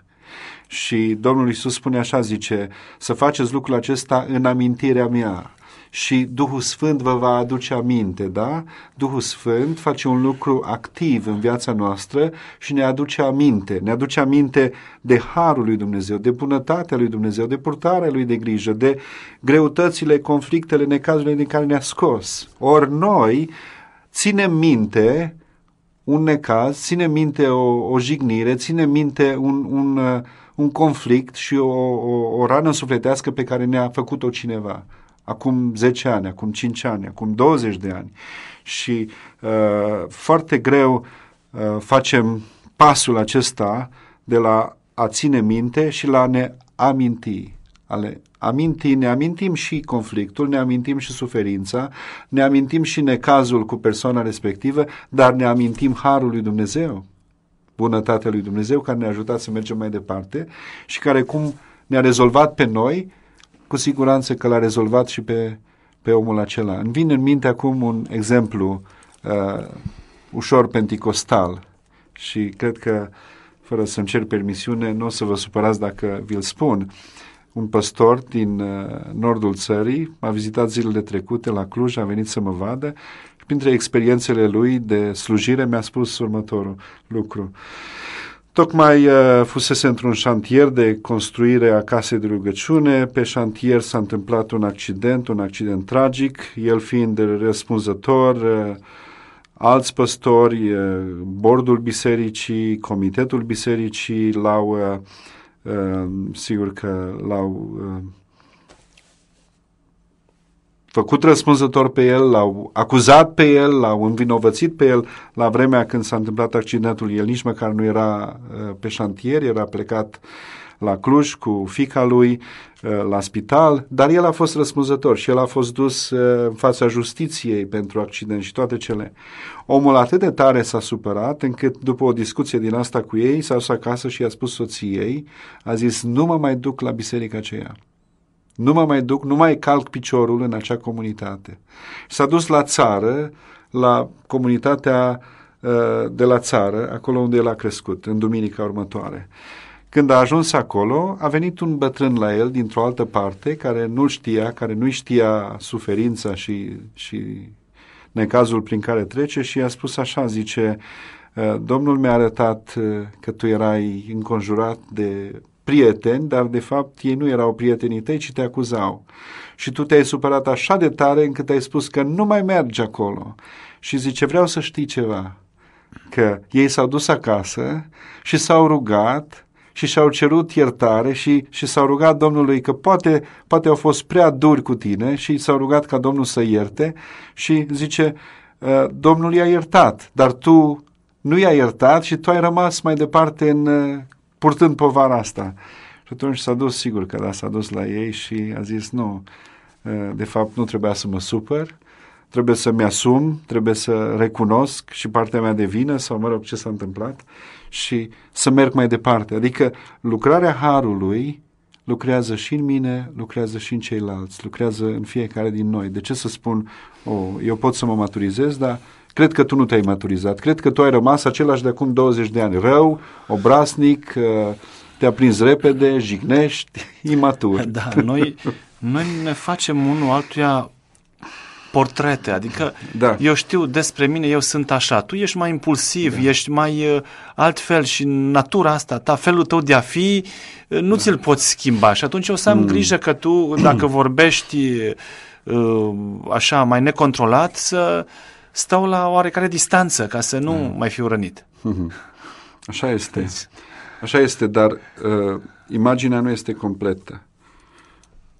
Și Domnul Iisus spune așa, zice, să faceți lucrul acesta în amintirea mea. Și Duhul Sfânt vă va aduce aminte, da? Duhul Sfânt face un lucru activ în viața noastră și ne aduce aminte. Ne aduce aminte de harul lui Dumnezeu, de bunătatea lui Dumnezeu, de purtarea lui de grijă, de greutățile, conflictele, necazurile din care ne-a scos. Ori noi ținem minte un necaz, ținem minte o, o jignire, ținem minte un, un, un conflict și o, o, o rană sufletească pe care ne-a făcut-o cineva. Acum zece ani, acum cinci ani, acum douăzeci de ani. Și uh, foarte greu uh, facem pasul acesta de la a ține minte și la a ne aminti. Ale aminti, ne amintim și conflictul, ne amintim și suferința, ne amintim și necazul cu persoana respectivă, dar ne amintim harul lui Dumnezeu, bunătatea lui Dumnezeu care ne-a ajutat să mergem mai departe și care cum ne-a rezolvat pe noi, cu siguranță că l-a rezolvat și pe, pe omul acela. Îmi vine în minte acum un exemplu uh, ușor penticostal și cred că, fără să-mi cer permisiune, nu o să vă supărați dacă vi-l spun. Un păstor din uh, nordul țării m-a vizitat zilele trecute la Cluj, a venit să mă vadă și printre experiențele lui de slujire mi-a spus următorul lucru. Tocmai uh, fusese într-un șantier de construire a casei de rugăciune, pe șantier s-a întâmplat un accident, un accident tragic, el fiind răspunzător, uh, alți păstori, uh, bordul bisericii, comitetul bisericii l-au, uh, uh, sigur că l-au uh, făcut răspunzător pe el, l-au acuzat pe el, l-au învinovățit pe el. La vremea când s-a întâmplat accidentul, el nici măcar nu era uh, pe șantier, era plecat la Cluj cu fiica lui uh, la spital, dar el a fost răspunzător și el a fost dus uh, în fața justiției pentru accident și toate cele. Omul atât de tare s-a supărat încât după o discuție din asta cu ei s-a dus acasă și i-a spus soției, a zis, nu mă mai duc la biserica aceea. Nu mă mai duc, nu mai calc piciorul în acea comunitate. S-a dus la țară, la comunitatea uh, de la țară, acolo unde el a crescut, în duminica următoare. Când a ajuns acolo, a venit un bătrân la el dintr-o altă parte, care nu știa, care nu știa suferința și, și necazul prin care trece și i-a spus așa, zice, Domnul mi-a arătat că tu erai înconjurat de prieteni, dar de fapt ei nu erau prietenii tăi, ci te acuzau. Și tu te-ai supărat așa de tare încât ai spus că nu mai mergi acolo. Și zice, vreau să știi ceva, că ei s-au dus acasă și s-au rugat și și-au cerut iertare și, și s-au rugat Domnului că poate, poate au fost prea duri cu tine și s-au rugat ca Domnul să ierte și zice, Domnul i-a iertat, dar tu nu i-a iertat și tu ai rămas mai departe în, purtând povara asta. Și atunci s-a dus, sigur că da, s-a dus la ei și a zis, nu, de fapt nu trebuia să mă supăr, trebuie să-mi asum, trebuie să recunosc și partea mea de vină sau, mă rog, ce s-a întâmplat și să merg mai departe. Adică lucrarea Harului lucrează și în mine, lucrează și în ceilalți, lucrează în fiecare din noi. De ce să spun, oh, eu pot să mă maturizez, dar cred că tu nu te-ai maturizat, cred că tu ai rămas același de acum douăzeci de ani, rău, obraznic, te-a prins repede, jignești, imatur. Da, noi, noi ne facem unul altuia portrete, adică da. Eu știu despre mine, eu sunt așa, tu ești mai impulsiv, da. Ești mai uh, altfel și natura asta ta, felul tău de a fi, uh, nu da. Ți-l poți schimba și atunci o să am mm. grijă că tu, dacă vorbești uh, așa mai necontrolat, să stau la oarecare distanță ca să nu mm. mai fiu rănit. Așa este. Așa este, dar uh, imaginea nu este completă.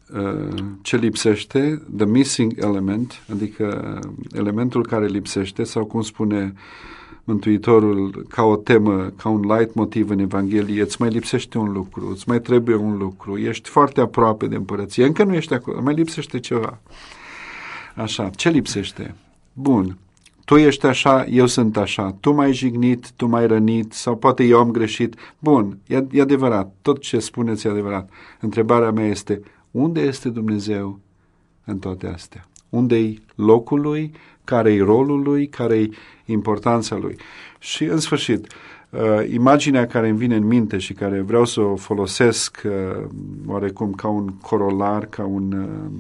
ce lipsește, the missing element, adică elementul care lipsește, sau cum spune Mântuitorul ca o temă, ca un leitmotiv în Evanghelie, îți mai lipsește un lucru, îți mai trebuie un lucru, ești foarte aproape de împărăție, încă nu ești acolo, mai lipsește ceva. Așa, ce lipsește? Bun, tu ești așa, eu sunt așa, tu m-ai jignit, tu m-ai rănit, sau poate eu am greșit. Bun, e, e adevărat, tot ce spuneți e adevărat. Întrebarea mea este, unde este Dumnezeu în toate astea? Unde-i locul Lui? Care-i rolul Lui? Care-i importanța Lui? Și, în sfârșit, uh, imaginea care îmi vine în minte și care vreau să o folosesc uh, oarecum ca un corolar, ca un uh,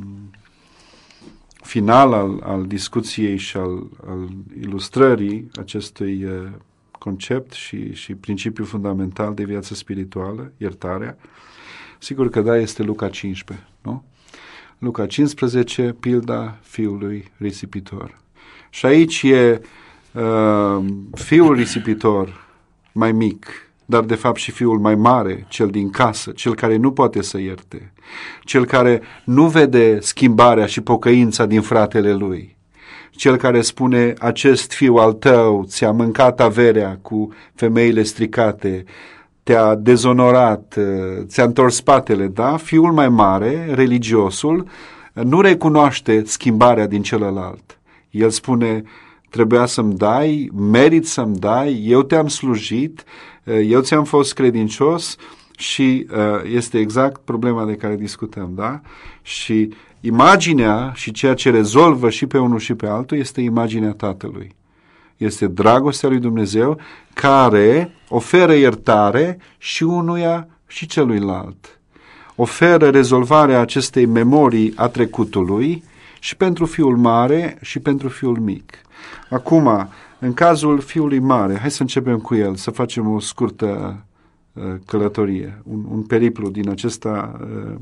final al, al discuției și al, al ilustrării acestui uh, concept și, și principiu fundamental de viață spirituală, iertarea, sigur că da, este Luca cincisprezece, nu? Luca cincisprezece, pilda fiului risipitor. Și aici e uh, fiul risipitor mai mic, dar de fapt și fiul mai mare, cel din casă, cel care nu poate să ierte, cel care nu vede schimbarea și pocăința din fratele lui, cel care spune, acest fiu al tău ți-a mâncat averea cu femeile stricate, te-a dezonorat, ți-a întors spatele, da? Fiul mai mare, religiosul, nu recunoaște schimbarea din celălalt. El spune, trebuia să-mi dai, merit să-mi dai, eu te-am slujit, eu ți-am fost credincios și este exact problema de care discutăm, da? Și imaginea și ceea ce rezolvă și pe unul și pe altul este imaginea Tatălui. Este dragostea lui Dumnezeu care oferă iertare și unuia și celuilalt. Oferă rezolvarea acestei memorii a trecutului și pentru fiul mare și pentru fiul mic. Acum, în cazul fiului mare, hai să începem cu el, să facem o scurtă uh, călătorie, un, un periplu din acesta uh,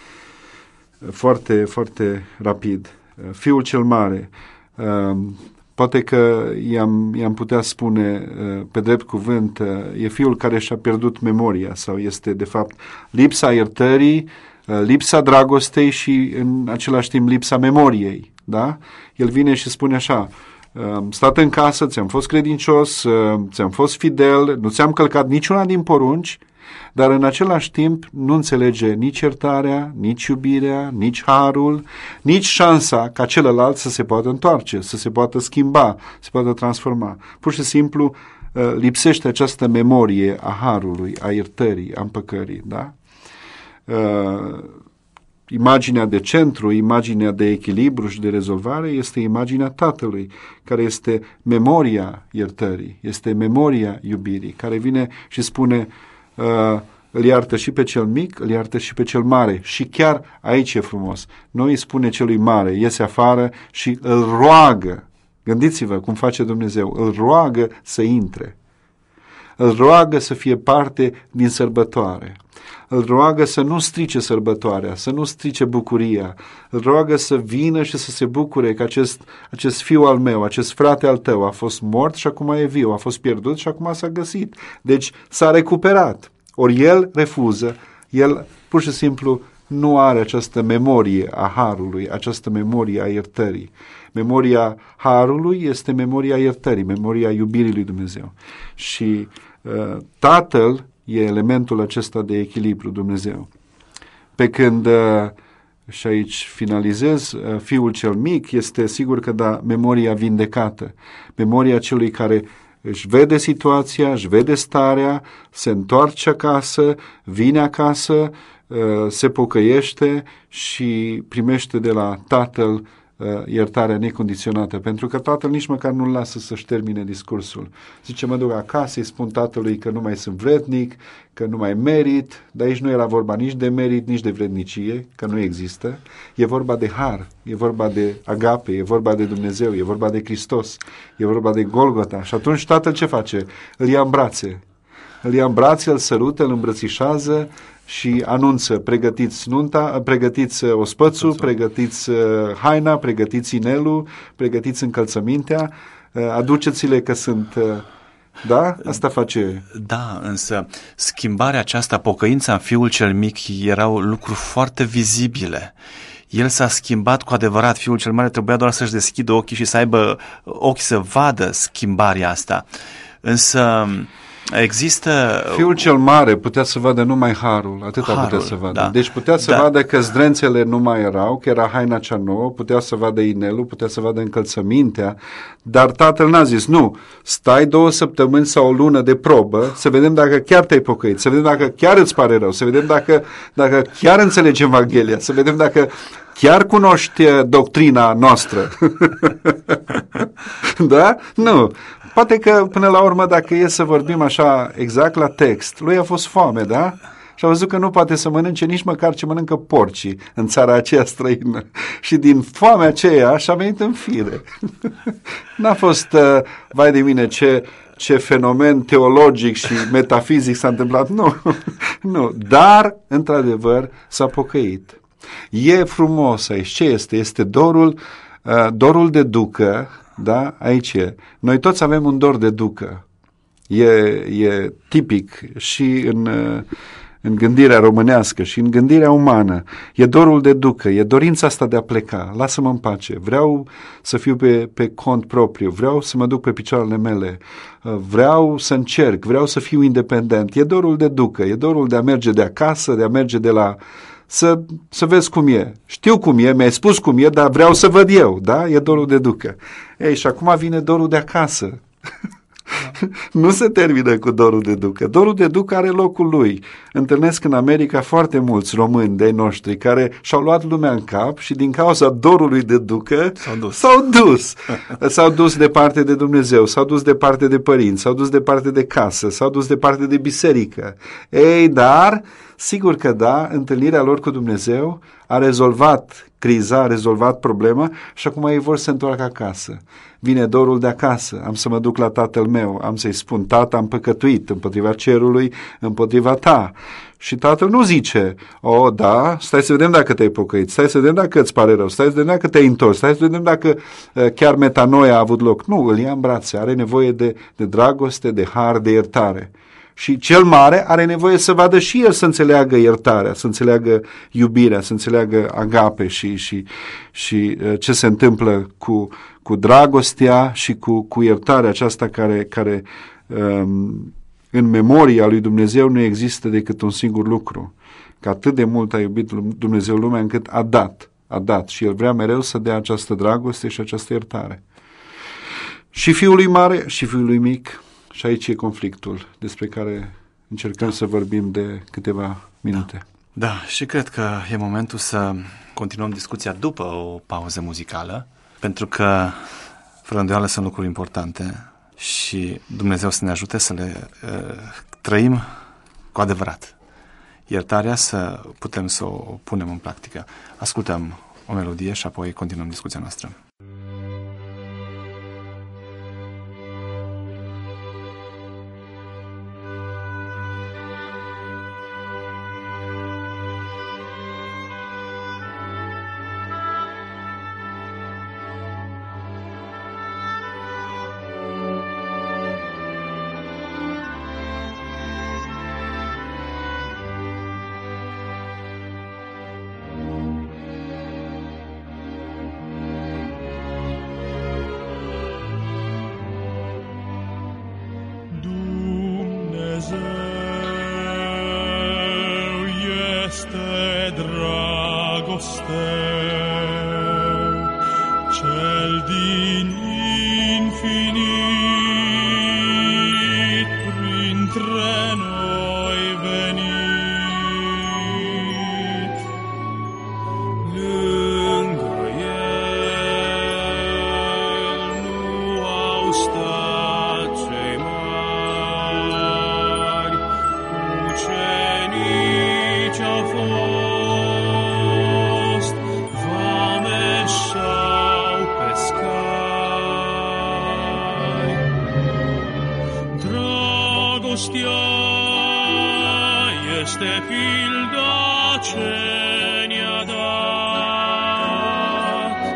foarte, foarte rapid. Uh, fiul cel mare, uh, poate că i-am, i-am putea spune uh, pe drept cuvânt, uh, e fiul care și-a pierdut memoria sau este de fapt lipsa iertării, uh, lipsa dragostei și în același timp lipsa memoriei. Da? El vine și spune așa, am stat în casă, ți-am fost credincios, ți-am fost fidel, nu ți-am călcat niciuna din porunci, dar în același timp nu înțelege nici iertarea, nici iubirea, nici harul, nici șansa ca celălalt să se poată întoarce, să se poată schimba, să se poată transforma. Pur și simplu lipsește această memorie a harului, a iertării, a împăcării, da? Imaginea de centru, imaginea de echilibru și de rezolvare este imaginea Tatălui, care este memoria iertării, este memoria iubirii, care vine și spune, uh, îl iartă și pe cel mic, îl iartă și pe cel mare. Și chiar aici e frumos. Noi îi spune celui mare, iese afară și îl roagă. Gândiți-vă cum face Dumnezeu, îl roagă să intre. Îl roagă să fie parte din sărbătoare. Îl roagă să nu strice sărbătoarea, să nu strice bucuria. Îl roagă să vină și să se bucure că acest, acest fiu al meu, acest frate al tău a fost mort și acum e viu, a fost pierdut și acum s-a găsit. Deci s-a recuperat. Ori el refuză, el pur și simplu nu are această memorie a harului, această memorie a iertării. Memoria harului este memoria iertării, memoria iubirii lui Dumnezeu. Și uh, Tatăl e elementul acesta de echilibru, Dumnezeu. Pe când, uh, și aici finalizez, uh, fiul cel mic este sigur că da, memoria vindecată, memoria celui care își vede situația, își vede starea, se întoarce acasă, vine acasă, uh, se pocăiește și primește de la Tatăl iertarea necondiționată, pentru că tatăl nici măcar nu-l lasă să-și termine discursul. Zice, mă duc acasă, îi spun tatălui că nu mai sunt vrednic, că nu mai merit, dar aici nu era vorba nici de merit, nici de vrednicie, că nu există. E vorba de har, e vorba de agape, e vorba de Dumnezeu, e vorba de Hristos, e vorba de Golgota. Și atunci tatăl ce face? Îl ia în brațe. Îl ia în brațe, îl sărută, îl îmbrățișează și anunță, pregătiți nunta, pregătiți ospățul, pregătiți haina, pregătiți inelul, pregătiți încălțămintea, aduceți-le că sunt Da? Asta face... Da, însă schimbarea aceasta, pocăința în fiul cel mic, erau lucruri foarte vizibile. El s-a schimbat cu adevărat, fiul cel mare trebuia doar să-și deschidă ochii și să aibă ochi să vadă schimbarea asta. Însă există... Fiul cel mare putea să vadă numai harul, atâta harul, putea să vadă. Da. Deci putea să da. vadă că zdrențele nu mai erau, că era haina cea nouă, putea să vadă inelul, putea să vadă încălțămintea, dar tatăl n-a zis, nu, stai două săptămâni sau o lună de probă, să vedem dacă chiar te-ai pocăit, să vedem dacă chiar îți pare rău, să vedem dacă, dacă chiar înțelegi Evanghelia, să vedem dacă chiar cunoști doctrina noastră. Da? Nu. Poate că, până la urmă, dacă e să vorbim așa exact la text, lui a fost foame, da? Și a văzut că nu poate să mănânce nici măcar ce mănâncă porcii în țara aceea străină. Și din foamea aceea și-a venit în fire. N-a fost, uh, vai de mine, ce, ce fenomen teologic și metafizic s-a întâmplat. Nu, nu. Dar, într-adevăr, s-a pocăit. E frumos aici. Ce este? Este dorul, uh, dorul de ducă, da? Aici e. Noi toți avem un dor de ducă. E, e tipic și în, în gândirea românească și în gândirea umană. E dorul de ducă, e dorința asta de a pleca. Lasă-mă în pace. Vreau să fiu pe, pe cont propriu, vreau să mă duc pe picioarele mele, vreau să încerc, vreau să fiu independent. E dorul de ducă, e dorul de a merge de acasă, de a merge de la... Să, să vezi cum e. Știu cum e, mi-ai spus cum e, dar vreau să văd eu, da? E dorul de ducă. Ei, și acum vine dorul de acasă. Da. Nu se termină cu dorul de ducă. Dorul de ducă are locul lui. Întâlnesc în America foarte mulți români de-ai noștri care și-au luat lumea în cap și din cauza dorului de ducă s-au dus. S-au dus, s-au dus departe de Dumnezeu, s-au dus departe de părinți, s-au dus departe de casă, s-au dus departe de biserică. Ei, dar... Sigur că da, întâlnirea lor cu Dumnezeu a rezolvat criza, a rezolvat problema și acum ei vor să se întoarcă acasă. Vine dorul de acasă, am să mă duc la tatăl meu, am să-i spun, tată, am păcătuit împotriva cerului, împotriva ta. Și tatăl nu zice, o, da, stai să vedem dacă te-ai pocăit, stai să vedem dacă îți pare rău, stai să vedem dacă te-ai întors, stai să vedem dacă uh, chiar metanoia a avut loc. Nu, îl ia în brațe, are nevoie de, de dragoste, de har, de iertare. Și cel mare are nevoie să vadă și el să înțeleagă iertarea, să înțeleagă iubirea, să înțeleagă agape și, și, și uh, ce se întâmplă cu, cu dragostea și cu, cu iertarea aceasta care, care um, în memoria lui Dumnezeu nu există decât un singur lucru, că atât de mult a iubit Dumnezeu lumea încât a dat, a dat și El vrea mereu să dea această dragoste și această iertare. Și fiului mare și fiului mic. Și aici e conflictul despre care încercăm să vorbim de câteva minute. Da, da, și cred că e momentul să continuăm discuția după o pauză muzicală, pentru că, fără îndoială, sunt lucruri importante și Dumnezeu să ne ajute să le uh, trăim cu adevărat. Iertarea să putem să o punem în practică. Ascultăm o melodie și apoi continuăm discuția noastră.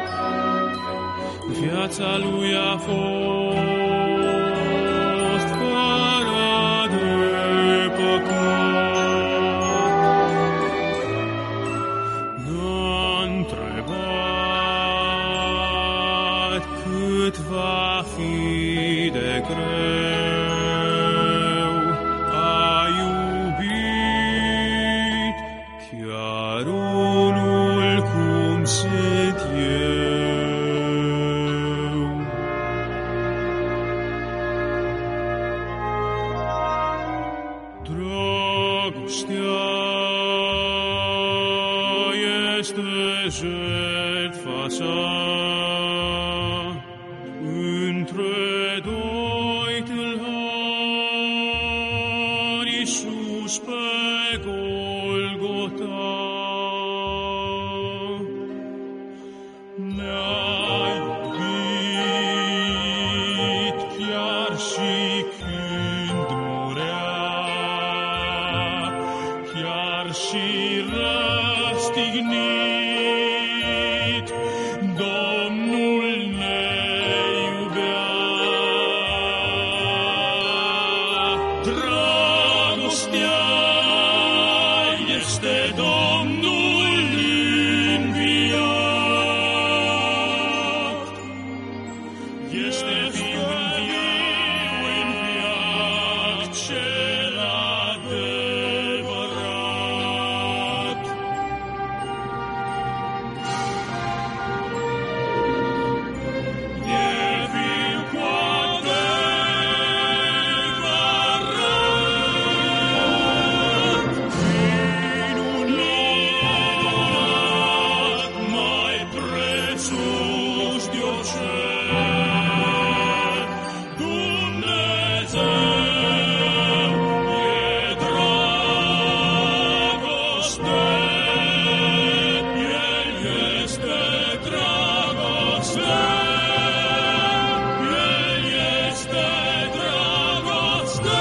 Viața lui a fost fiul cum sunt eu. Dragostea este jertfa sa, între doi tâlhari, Iisus pe Golgota. Ne-a iubit chiar și când murea, chiar și răstignit, Domnul ne iubea. Dragostea este Domnul înviat, este Fiul viu în veac cel adevărat. E viu cu adevărat, minunat, mai presus de orice. Dumnezeu e dragoste, El este dragoste, El este dragoste.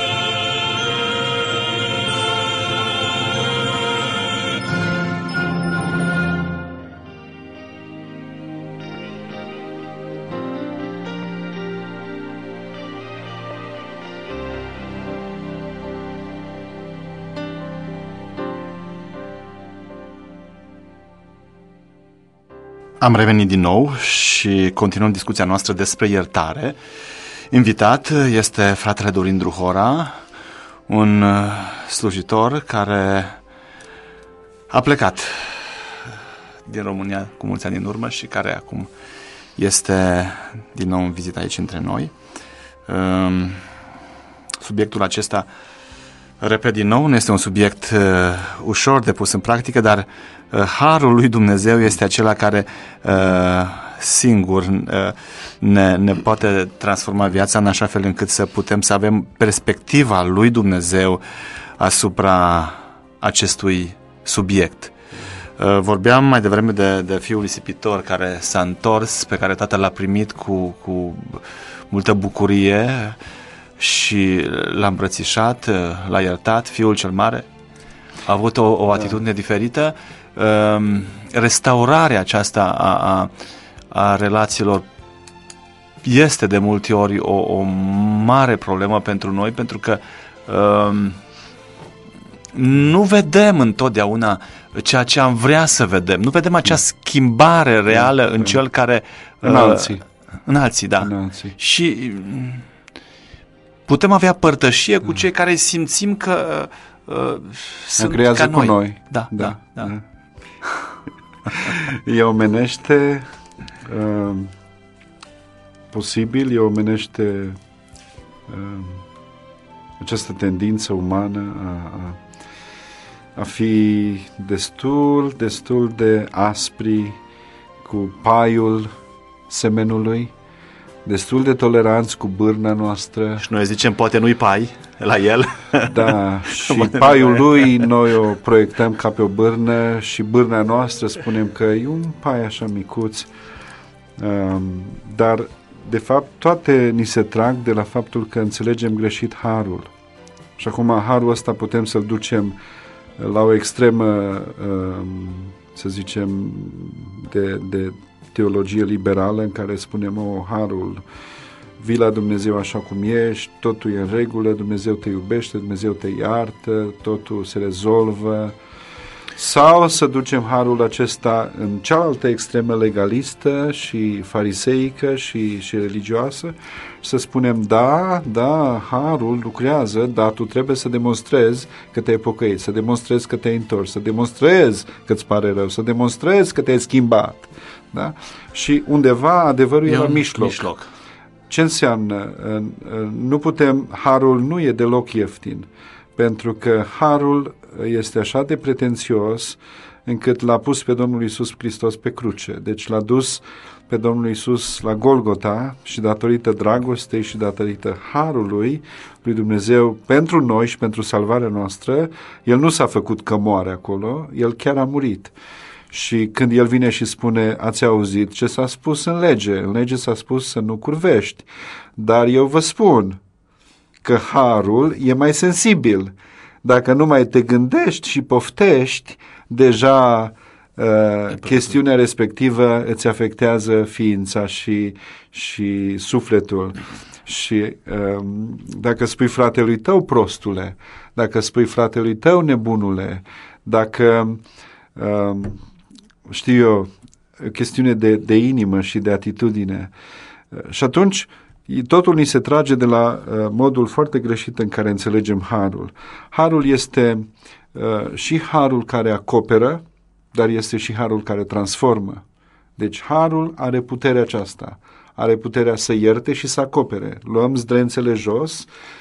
Am revenit din nou și continuăm discuția noastră despre iertare. Invitat este fratele Dorin Druhora, un uh, slujitor care a plecat din România cu mulți ani în urmă și care acum este din nou în vizită aici între noi. Um, Subiectul acesta, repet din nou, nu este un subiect uh, ușor de pus în practică, dar uh, harul lui Dumnezeu este acela care uh, singur uh, ne, ne poate transforma viața în așa fel încât să putem să avem perspectiva lui Dumnezeu asupra acestui subiect. Uh, vorbeam mai devreme de, de fiul risipitor care s-a întors, pe care tatăl l-a primit cu, cu multă bucurie și l-a îmbrățișat, l-a iertat. Fiul cel mare a avut o, o atitudine diferită. Restaurarea aceasta a, a, a relațiilor este de multe ori o, o mare problemă pentru noi, pentru că um, nu vedem întotdeauna ceea ce am vrea să vedem. Nu vedem acea schimbare reală în cel care... În uh, alții. În alții, da. În alții. Și putem avea părtășie cu cei care simțim că uh, sunt creează ca noi. Cu noi. Da, da, da. da. E omenește uh, posibil, e omenește uh, această tendință umană a, a, a fi destul, destul de aspri cu paiul semenului, destul de toleranți cu bârna noastră. Și noi zicem, poate nu-i pai la el. Da, și paiul lui noi o proiectăm ca pe o bârnă și bârna noastră spunem că e un pai așa micuț. Um, dar, de fapt, toate ni se trag de la faptul că înțelegem greșit harul. Și acum harul ăsta putem să-l ducem la o extremă, um, să zicem, de... de teologie liberală în care spunem, oh, harul, vii la Dumnezeu așa cum ești, totul e în regulă, Dumnezeu te iubește, Dumnezeu te iartă, totul se rezolvă. Sau să ducem harul acesta în cealaltă extremă legalistă și fariseică și, și religioasă și să spunem, da, da, harul lucrează, dar tu trebuie să demonstrezi că te-ai pocăit, să demonstrezi că te-ai întors, să demonstrezi că îți pare rău, să demonstrezi că te-ai schimbat. Da? Și undeva adevărul e, e la mijloc. mijloc. Ce înseamnă? Nu putem, harul nu e deloc ieftin, pentru că harul este așa de pretențios încât l-a pus pe Domnul Iisus Hristos pe cruce. Deci l-a dus pe Domnul Iisus la Golgota și datorită dragostei și datorită harului lui Dumnezeu pentru noi și pentru salvarea noastră, El nu s-a făcut că moare acolo, El chiar a murit. Și când El vine și spune, ați auzit ce s-a spus în lege? În lege s-a spus să nu curvești. Dar eu vă spun că harul e mai sensibil. Dacă nu mai te gândești și poftești, deja uh, chestiunea respectivă îți afectează ființa și, și sufletul. Și uh, dacă spui fratelui tău, prostule, dacă spui fratelui tău, nebunule, dacă, uh, știu eu, o chestiune de, de inimă și de atitudine, uh, și atunci totul ni se trage de la uh, modul foarte greșit în care înțelegem harul. Harul este uh, și harul care acoperă, dar este și harul care transformă. Deci harul are puterea aceasta, are puterea să ierte și să acopere. Luăm zdrențele jos,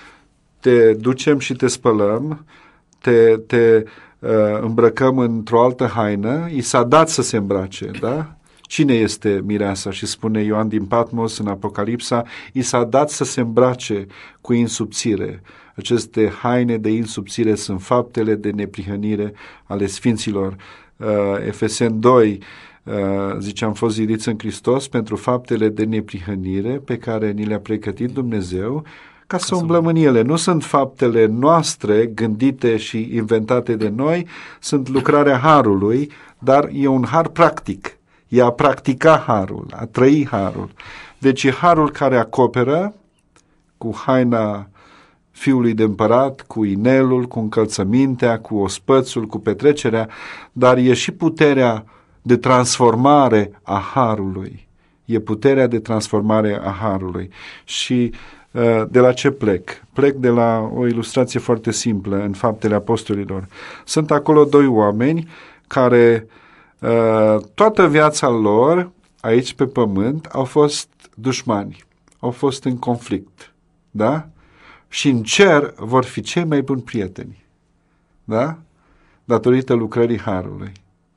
te ducem și te spălăm, te, te uh, îmbrăcăm într-o altă haină, i s-a dat să se îmbrace, da? Cine este mireasa? Și spune Ioan din Patmos în Apocalipsa, i s-a dat să se îmbrace cu insubțire. Aceste haine de insubțire sunt faptele de neprihănire ale sfinților. Uh, Efeseni doi uh, zice, am fost zidiți în Hristos pentru faptele de neprihănire pe care ni le-a pregătit Dumnezeu ca să umblăm în ele. Nu sunt faptele noastre gândite și inventate de noi, sunt lucrarea harului, dar e un har practic. E a practica harul, a trăi harul. Deci e harul care acoperă cu haina fiului de împărat, cu inelul, cu încălțămintea, cu ospățul, cu petrecerea, dar e și puterea de transformare a harului. E puterea de transformare a harului. Și de la ce plec? Plec de la o ilustrație foarte simplă în Faptele Apostolilor. Sunt acolo doi oameni care Uh, toată viața lor aici pe pământ au fost dușmani, au fost în conflict, da? Și în cer vor fi cei mai buni prieteni, da? Datorită lucrării harului,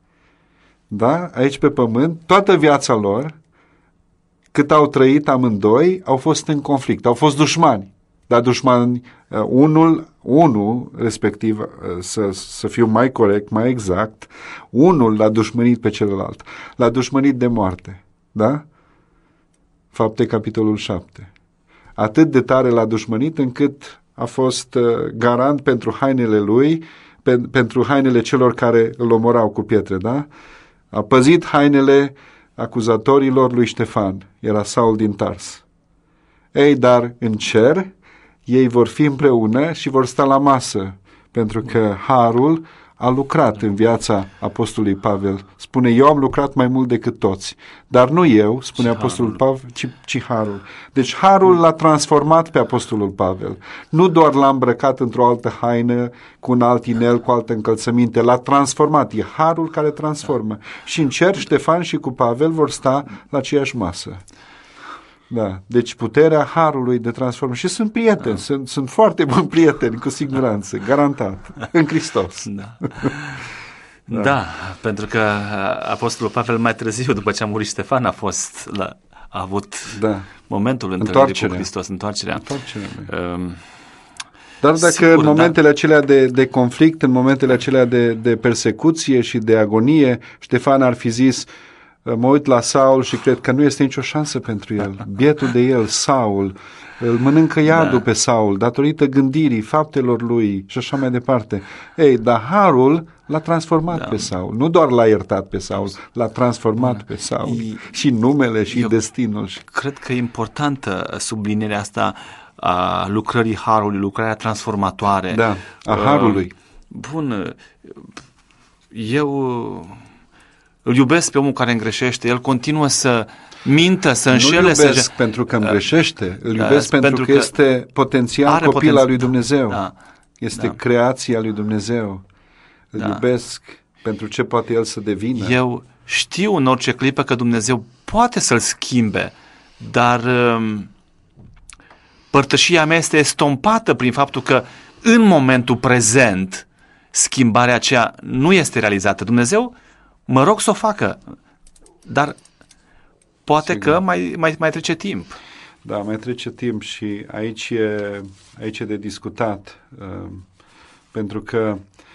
da? Aici pe pământ, toată viața lor, cât au trăit amândoi, au fost în conflict, au fost dușmani, dar dușmani, uh, unul, unul, respectiv, uh, să, să fiu mai corect, mai exact, unul l-a dușmănit pe celălalt, l-a dușmănit de moarte, da? Fapte, capitolul șapte. Atât de tare l-a dușmănit încât a fost uh, garant pentru hainele lui, pe, pentru hainele celor care îl omorau cu pietre, da? A păzit hainele acuzatorilor lui Ștefan, era Saul din Tars. Ei, dar în cer ei vor fi împreună și vor sta la masă, pentru că harul a lucrat în viața apostolului Pavel. Spune, eu am lucrat mai mult decât toți, dar nu eu, spune apostolul Pavel, ci, ci harul. Deci harul l-a transformat pe apostolul Pavel. Nu doar l-a îmbrăcat într-o altă haină, cu un alt inel, cu altă încălțăminte, l-a transformat. E harul care transformă. Și în cer, Ștefan și cu Pavel vor sta la aceeași masă. Da, deci puterea harului de transformare. Și sunt prieteni, da. sunt, sunt foarte buni prieteni, cu siguranță, garantat, în Hristos. Da. Da. Da, pentru că apostolul Pavel mai târziu, după ce a murit Ștefan, a fost la, a avut da. momentul întâlnirii cu Hristos, întoarcerea. întoarcerea um, Dar dacă sigur, în momentele da. acelea de, de conflict, în momentele acelea de, de persecuție și de agonie, Ștefan ar fi zis, mă uit la Saul și cred că nu este nicio șansă pentru el. Bietul de el, Saul, îl mănâncă iadul da. pe Saul, datorită gândirii, faptelor lui și așa mai departe. Ei, dar harul l-a transformat da. pe Saul. Nu doar l-a iertat pe Saul, l-a transformat da. pe Saul. E, și numele și eu destinul. Cred că e importantă sublinierea asta a lucrării harului, lucrarea transformatoare. Da, a harului. Bun, eu îl iubesc pe omul care îngreșește, el continuă să mintă, să înșele. Nu iubesc să... pentru că îngreșește, îl iubesc uh, pentru, pentru că, că este potențial copil potenț... al lui Dumnezeu. Da. Este da. creația lui Dumnezeu. Îl da. iubesc pentru ce poate el să devină. Eu știu în orice clipă că Dumnezeu poate să-l schimbe, dar um, părtășia mea este estompată prin faptul că în momentul prezent schimbarea aceea nu este realizată. Dumnezeu, mă rog să o facă, dar poate Sigur. că mai, mai, mai trece timp. Da, mai trece timp și aici e, aici e de discutat, uh, pentru că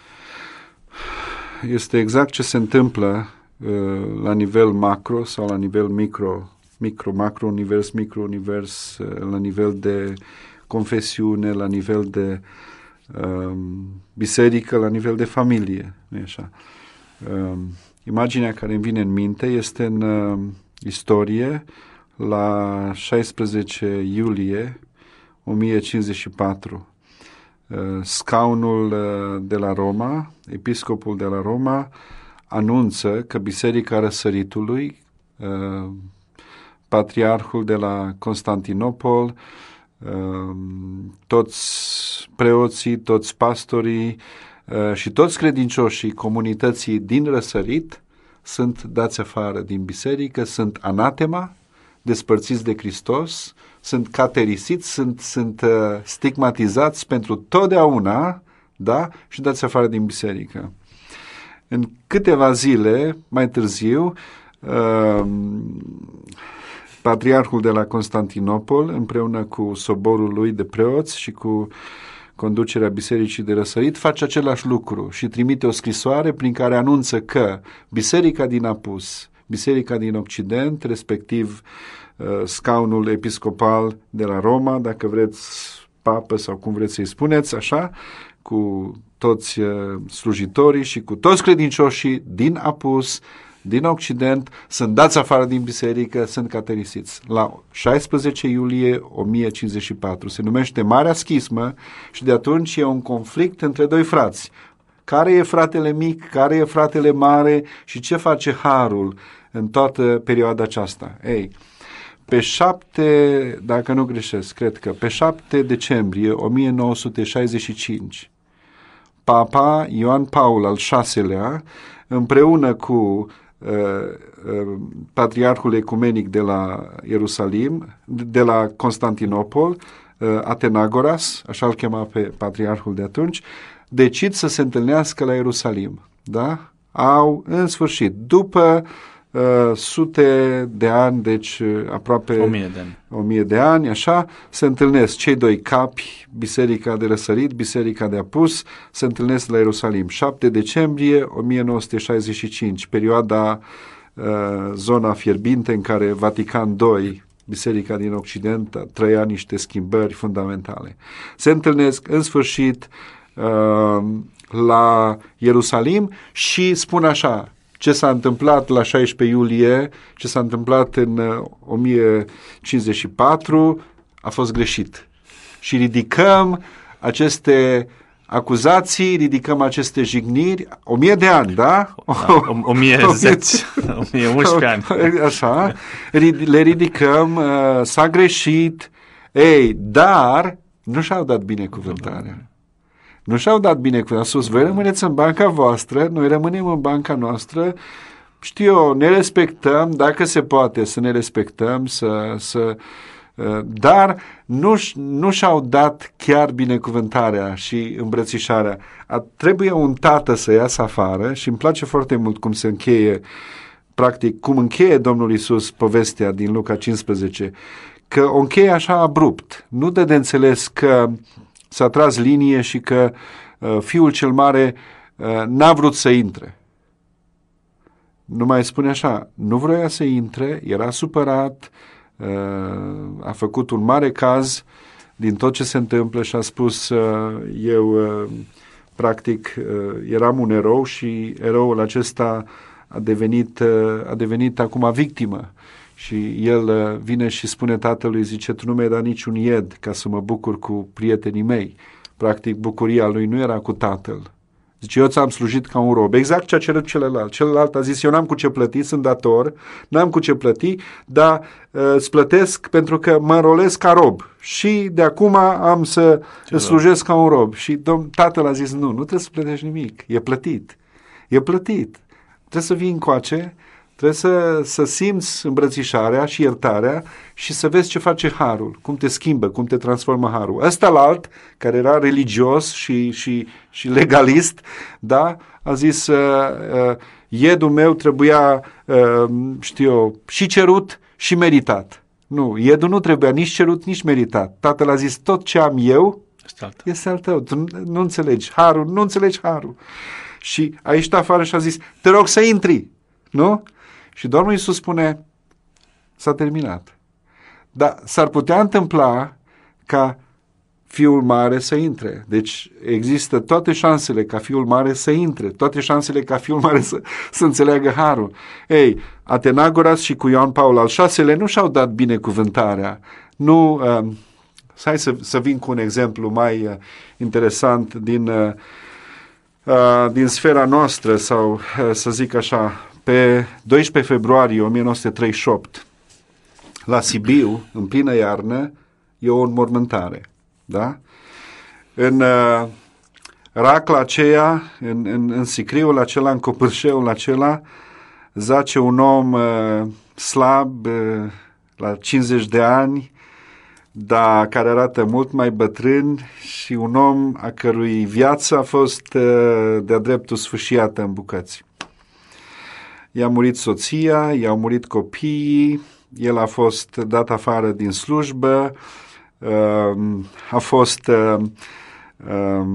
este exact ce se întâmplă uh, la nivel macro sau la nivel micro, micro, macro, univers, micro, univers, uh, la nivel de confesiune, la nivel de uh, biserică, la nivel de familie, nu e așa? Uh, imaginea care îmi vine în minte este în uh, istorie, la șaisprezece iulie o mie cincizeci și patru. Scaunul de la Roma, episcopul de la Roma, anunță că Biserica Răsăritului, patriarhul de la Constantinopol, toți preoții, toți pastorii și toți credincioșii comunității din Răsărit sunt dați afară din biserică, sunt anatema, despărțiți de Hristos, sunt caterisiți, sunt, sunt uh, stigmatizați pentru totdeauna, da? Și dați afară din biserică. În câteva zile mai târziu, uh, patriarhul de la Constantinopol, împreună cu soborul lui de preoți și cu conducerea Bisericii de Răsărit, face același lucru și trimite o scrisoare prin care anunță că Biserica din Apus, Biserica din Occident, respectiv uh, scaunul episcopal de la Roma, dacă vreți papă sau cum vreți să-i spuneți, așa, cu toți uh, slujitorii și cu toți credincioșii din Apus, din Occident, sunt dați afară din biserică, sunt caterisiți. La șaisprezece iulie o mie cincizeci și patru se numește Marea Schismă și de atunci e un conflict între doi frați. Care e fratele mic, care e fratele mare și ce face Harul în toată perioada aceasta? Ei, pe șapte, dacă nu greșesc, cred că pe șapte decembrie o mie nouă sute șaizeci și cinci, Papa Ioan Paul al șaselea, împreună cu uh, uh, Patriarhul Ecumenic de la Ierusalim, de la Constantinopol, uh, Atenagoras, așa îl chema pe Patriarhul de atunci, decid să se întâlnească la Ierusalim, da? Au, în sfârșit, după uh, sute de ani, deci uh, aproape o mie de ani. o mie de ani, așa, se întâlnesc cei doi capi, Biserica de Răsărit, Biserica de Apus, se întâlnesc la Ierusalim. șapte decembrie o mie nouă sute șaizeci și cinci, perioada, uh, zona fierbinte în care Vatican doi, Biserica din Occident, trăia niște schimbări fundamentale. Se întâlnesc, în sfârșit, la Ierusalim și spun așa, ce s-a întâmplat la șaisprezece iulie, ce s-a întâmplat în o mie cincizeci și patru a fost greșit. Și ridicăm aceste acuzații, ridicăm aceste jigniri, o mie de ani, da? da o mie zece, o mie unsprezece ani. Așa, le ridicăm, s-a greșit, ei, dar nu și-au dat binecuvântarea. Nu și-au dat binecuvântare. A spus, voi rămâneți în banca voastră, noi rămânem în banca noastră, știu eu, ne respectăm, dacă se poate să ne respectăm, să, să, dar nu, nu și-au dat chiar binecuvântarea și îmbrățișarea. A, trebuie un tată să iasă afară și îmi place foarte mult cum se încheie, practic, cum încheie Domnul Iisus povestea din Luca cincisprezece, că o încheie așa abrupt. Nu dă de înțeles că s-a tras linie și că uh, fiul cel mare uh, n-a vrut să intre. Nu mai spune așa, nu vroia să intre, era supărat, uh, a făcut un mare caz din tot ce se întâmplă și a spus, uh, eu uh, practic uh, eram un erou și eroul acesta a devenit, uh, a devenit acum victimă. Și el vine și spune tatălui, zice, tu nu mi-ai dat niciun ied ca să mă bucur cu prietenii mei. Practic, bucuria lui nu era cu tatăl. Zice, eu ți-am slujit ca un rob. Exact ce a cerut celălalt. Celălalt a zis, eu n-am cu ce plăti, sunt dator, n-am cu ce plăti, dar uh, îți plătesc pentru că mă înrolez ca rob. Și de acum am să ce îți slujesc ca un rob. Și domn, tatăl a zis, nu, nu trebuie să plătești nimic. E plătit. E plătit. Trebuie să vii încoace, trebuie să, să simți îmbrățișarea și iertarea și să vezi ce face harul, cum te schimbă, cum te transformă harul. Ăsta la alt, care era religios și, și, și legalist, da, a zis, uh, uh, iedul meu trebuia, uh, știu eu, și cerut și meritat. Nu, iedul nu trebuia nici cerut, nici meritat. Tatăl a zis, tot ce am eu este al tău. Este al tău. Tu nu înțelegi harul, nu înțelegi harul. Și a ieșit afară și a zis, te rog să intri, nu? Și Domnul Iisus spune, s-a terminat. Dar s-ar putea întâmpla ca fiul mare să intre. Deci există toate șansele ca fiul mare să intre, toate șansele ca fiul mare să, să înțeleagă harul. Ei, Atenagoras și cu Ioan Paul al șaselea nu și-au dat binecuvântarea. Nu, uh, hai să, să vin cu un exemplu mai uh, interesant din, uh, uh, din sfera noastră, sau uh, să zic așa, pe doisprezece februarie o mie nouă sute treizeci și opt, la Sibiu, în plină iarnă, e o înmormântare. Da? În uh, racla aceea, în, în, în sicriul acela, în copârșeul acela, zace un om uh, slab, uh, la cincizeci de ani, dar care arată mult mai bătrân, și un om a cărui viață a fost uh, de-a dreptul sfâșiată în bucăți. I-a murit soția, i-au murit copiii, el a fost dat afară din slujbă, uh, a fost, uh, uh,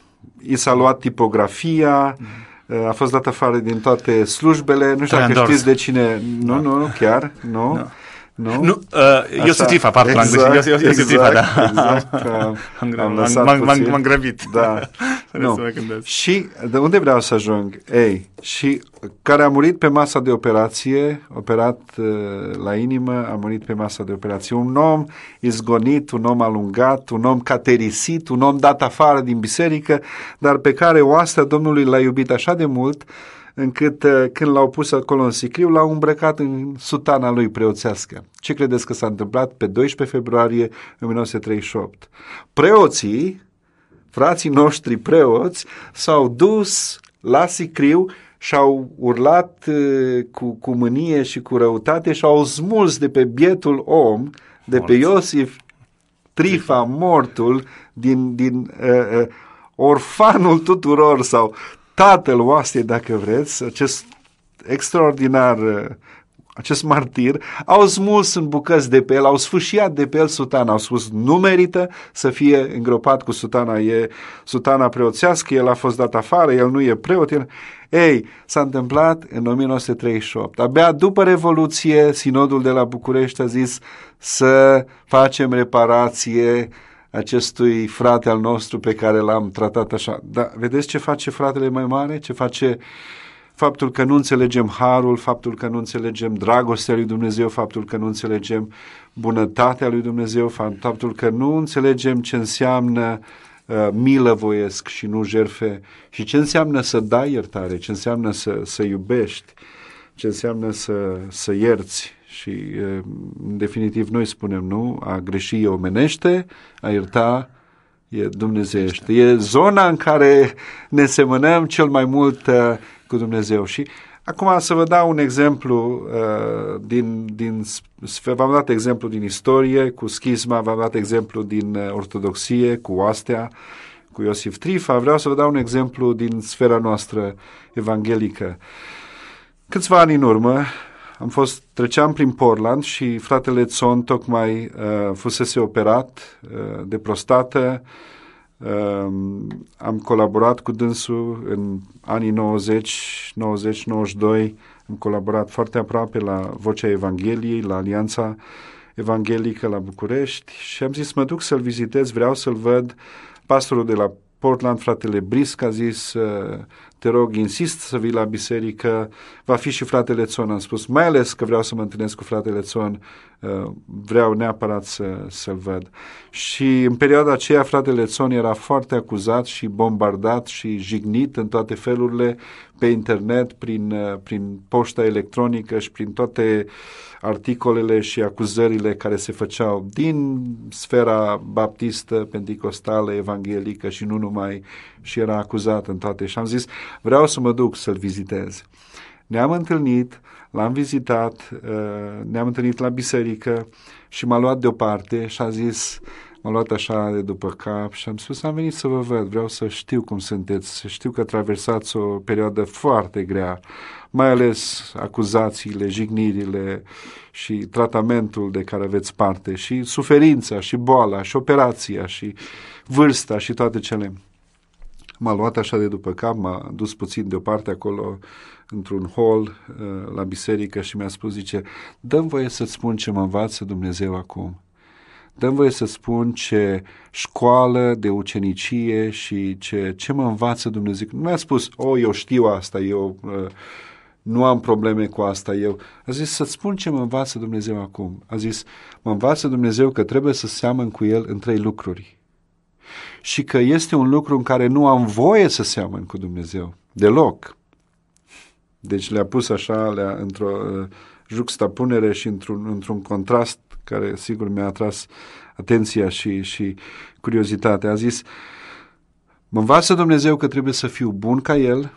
i s-a luat tipografia, uh, a fost dat afară din toate slujbele, nu știu dacă știți de cine, nu, no. nu, chiar, nu. No. Nu? Nu, uh, eu sunt Trifa, pardon, exact, am greșit, eu, eu, eu sunt Trifa, da. Exact, că am, am lăsat m-am, puțin. M-am grăbit. Da. Nu. Și de unde vreau să ajung? Ei, și care a murit pe masa de operație, operat uh, la inimă, a murit pe masa de operație. Un om izgonit, un om alungat, un om caterisit, un om dat afară din biserică, dar pe care oastea Domnului l-a iubit așa de mult, încât uh, când l-au pus acolo în sicriu, l-au îmbrăcat în sutana lui preoțească. Ce credeți că s-a întâmplat pe doisprezece februarie o mie nouă sute treizeci și opt? Preoții, frații noștri preoți, s-au dus la sicriu și au urlat uh, cu, cu mânie și cu răutate și au smuls de pe bietul om, de Mort. Pe Iosif Trifa, mortul, din, din uh, uh, orfanul tuturor, sau tatăl oastiei, dacă vreți, acest extraordinar, acest martir, au smuls în bucăți de pe el, au sfâșiat de pe el sutana, au spus, nu merită să fie îngropat cu sutana, e sutana preoțească, el a fost dat afară, el nu e preot. El... Ei, s-a întâmplat în o mie nouă sute treizeci și opt. Abia după Revoluție, Sinodul de la București a zis să facem reparație acestui frate al nostru pe care l-am tratat așa. Dar vedeți ce face fratele mai mare? Ce face faptul că nu înțelegem harul, faptul că nu înțelegem dragostea lui Dumnezeu, faptul că nu înțelegem bunătatea lui Dumnezeu, faptul că nu înțelegem ce înseamnă uh, milă voiesc și nu jerfe, și ce înseamnă să dai iertare, ce înseamnă să, să iubești, ce înseamnă să, să ierți. Și, în definitiv, noi spunem, nu, a greși e omenește, a ierta e dumnezeiește. E zona în care ne semănăm cel mai mult uh, cu Dumnezeu. Și acum să vă dau un exemplu uh, din, din, v-am dat exemplu din istorie, cu schisma, v-am dat exemplu din uh, ortodoxie, cu oastea, cu Iosif Trifa. Vreau să vă dau un exemplu din sfera noastră evanghelică. Câțiva ani în urmă, am fost, treceam prin Portland și fratele Țon tocmai uh, fusese operat uh, de prostată. Uh, am colaborat cu dânsul în anii nouăzeci, nouăzeci, nouăzeci și doi. Am colaborat foarte aproape la Vocea Evangheliei, la Alianța Evanghelică la București, și am zis, mă duc să-l vizitez, vreau să-l văd. Pastorul de la Portland, fratele Brisc, a zis, te rog, insist să vii la biserică, va fi și fratele Țon, am spus, mai ales că vreau să mă întâlnesc cu fratele Țon, vreau neapărat să, să-l văd. Și în perioada aceea fratele Țon era foarte acuzat și bombardat și jignit în toate felurile pe internet, prin, prin poșta electronică și prin toate articolele și acuzările care se făceau din sfera baptistă, penticostală, evanghelică și nu numai, și era acuzat în toate. Și am zis, vreau să mă duc să-l vizitez. Ne-am întâlnit, l-am vizitat, ne-am întâlnit la biserică și m-a luat deoparte și a zis, m-a luat așa de după cap și am spus, am venit să vă văd, vreau să știu cum sunteți, să știu că traversați o perioadă foarte grea, mai ales acuzațiile, jignirile și tratamentul de care aveți parte și suferința și boala și operația și vârsta și toate cele. M-a luat așa de după cap, m-a dus puțin deoparte acolo într-un hol la biserică și mi-a spus, zice, dă-mi voie să-ți spun ce mă învață Dumnezeu acum. Dă-mi voie să spun ce școală de ucenicie și ce, ce mă învață Dumnezeu. Nu mi-a spus, o, eu știu asta, eu uh, nu am probleme cu asta, eu. A zis, să-ți spun ce mă învață Dumnezeu acum. A zis, mă învață Dumnezeu că trebuie să seamăn cu El în trei lucruri. Și că este un lucru în care nu am voie să seamăn cu Dumnezeu. Deloc. Deci le-a pus așa, le-a, într-o uh, juxtapunere și într-un, într-un contrast care sigur mi-a atras atenția și, și curiozitatea. A zis, mă învață Dumnezeu că trebuie să fiu bun ca El,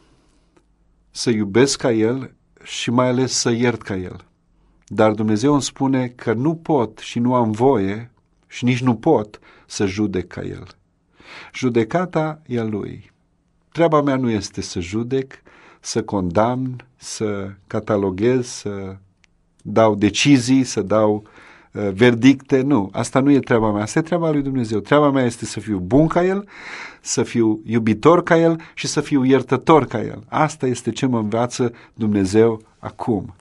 să iubesc ca El și mai ales să iert ca El. Dar Dumnezeu îmi spune că nu pot și nu am voie și nici nu pot să judec ca El. Judecata e a Lui. Treaba mea nu este să judec, să condamn, să cataloghez, să dau decizii, să dau uh, verdicte. Nu, asta nu e treaba mea, asta e treaba lui Dumnezeu. Treaba mea este să fiu bun ca El, să fiu iubitor ca El și să fiu iertător ca El. Asta este ce mă învață Dumnezeu acum.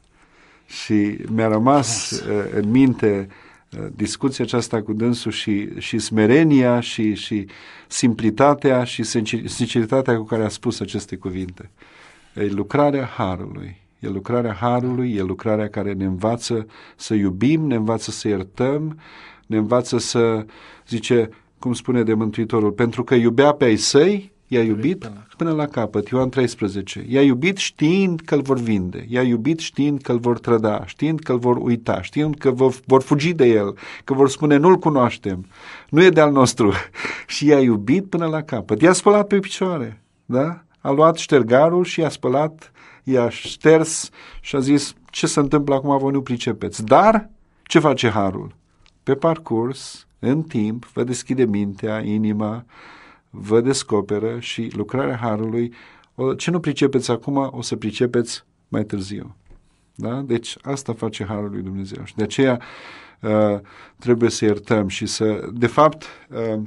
Și mi-a rămas uh, în minte uh, discuția aceasta cu dânsul și, și smerenia și, și simplitatea și sinceritatea cu care a spus aceste cuvinte. E lucrarea Harului. E lucrarea Harului, e lucrarea care ne învață să iubim, ne învață să iertăm, ne învață să, zice, cum spune de Mântuitorul, pentru că iubea pe ai săi, i-a iubit până la capăt. Ioan treisprezece. I-a iubit știind că îl vor vinde, i-a iubit știind că îl vor trăda, știind că îl vor uita, știind că vor fugi de el, că vor spune nu-l cunoaștem, nu e de-al nostru. Și i-a iubit până la capăt. I-a spălat pe picioare, da? A luat ștergarul și i-a spălat, i-a șters și a zis, ce se întâmplă acum, voi nu pricepeți. Dar, ce face Harul? Pe parcurs, în timp, vă deschide mintea, inima, vă descoperă și lucrarea Harului, ce nu pricepeți acum, o să pricepeți mai târziu. Da? Deci, asta face Harul lui Dumnezeu. Și de aceea uh, trebuie să iertăm și să, de fapt, uh,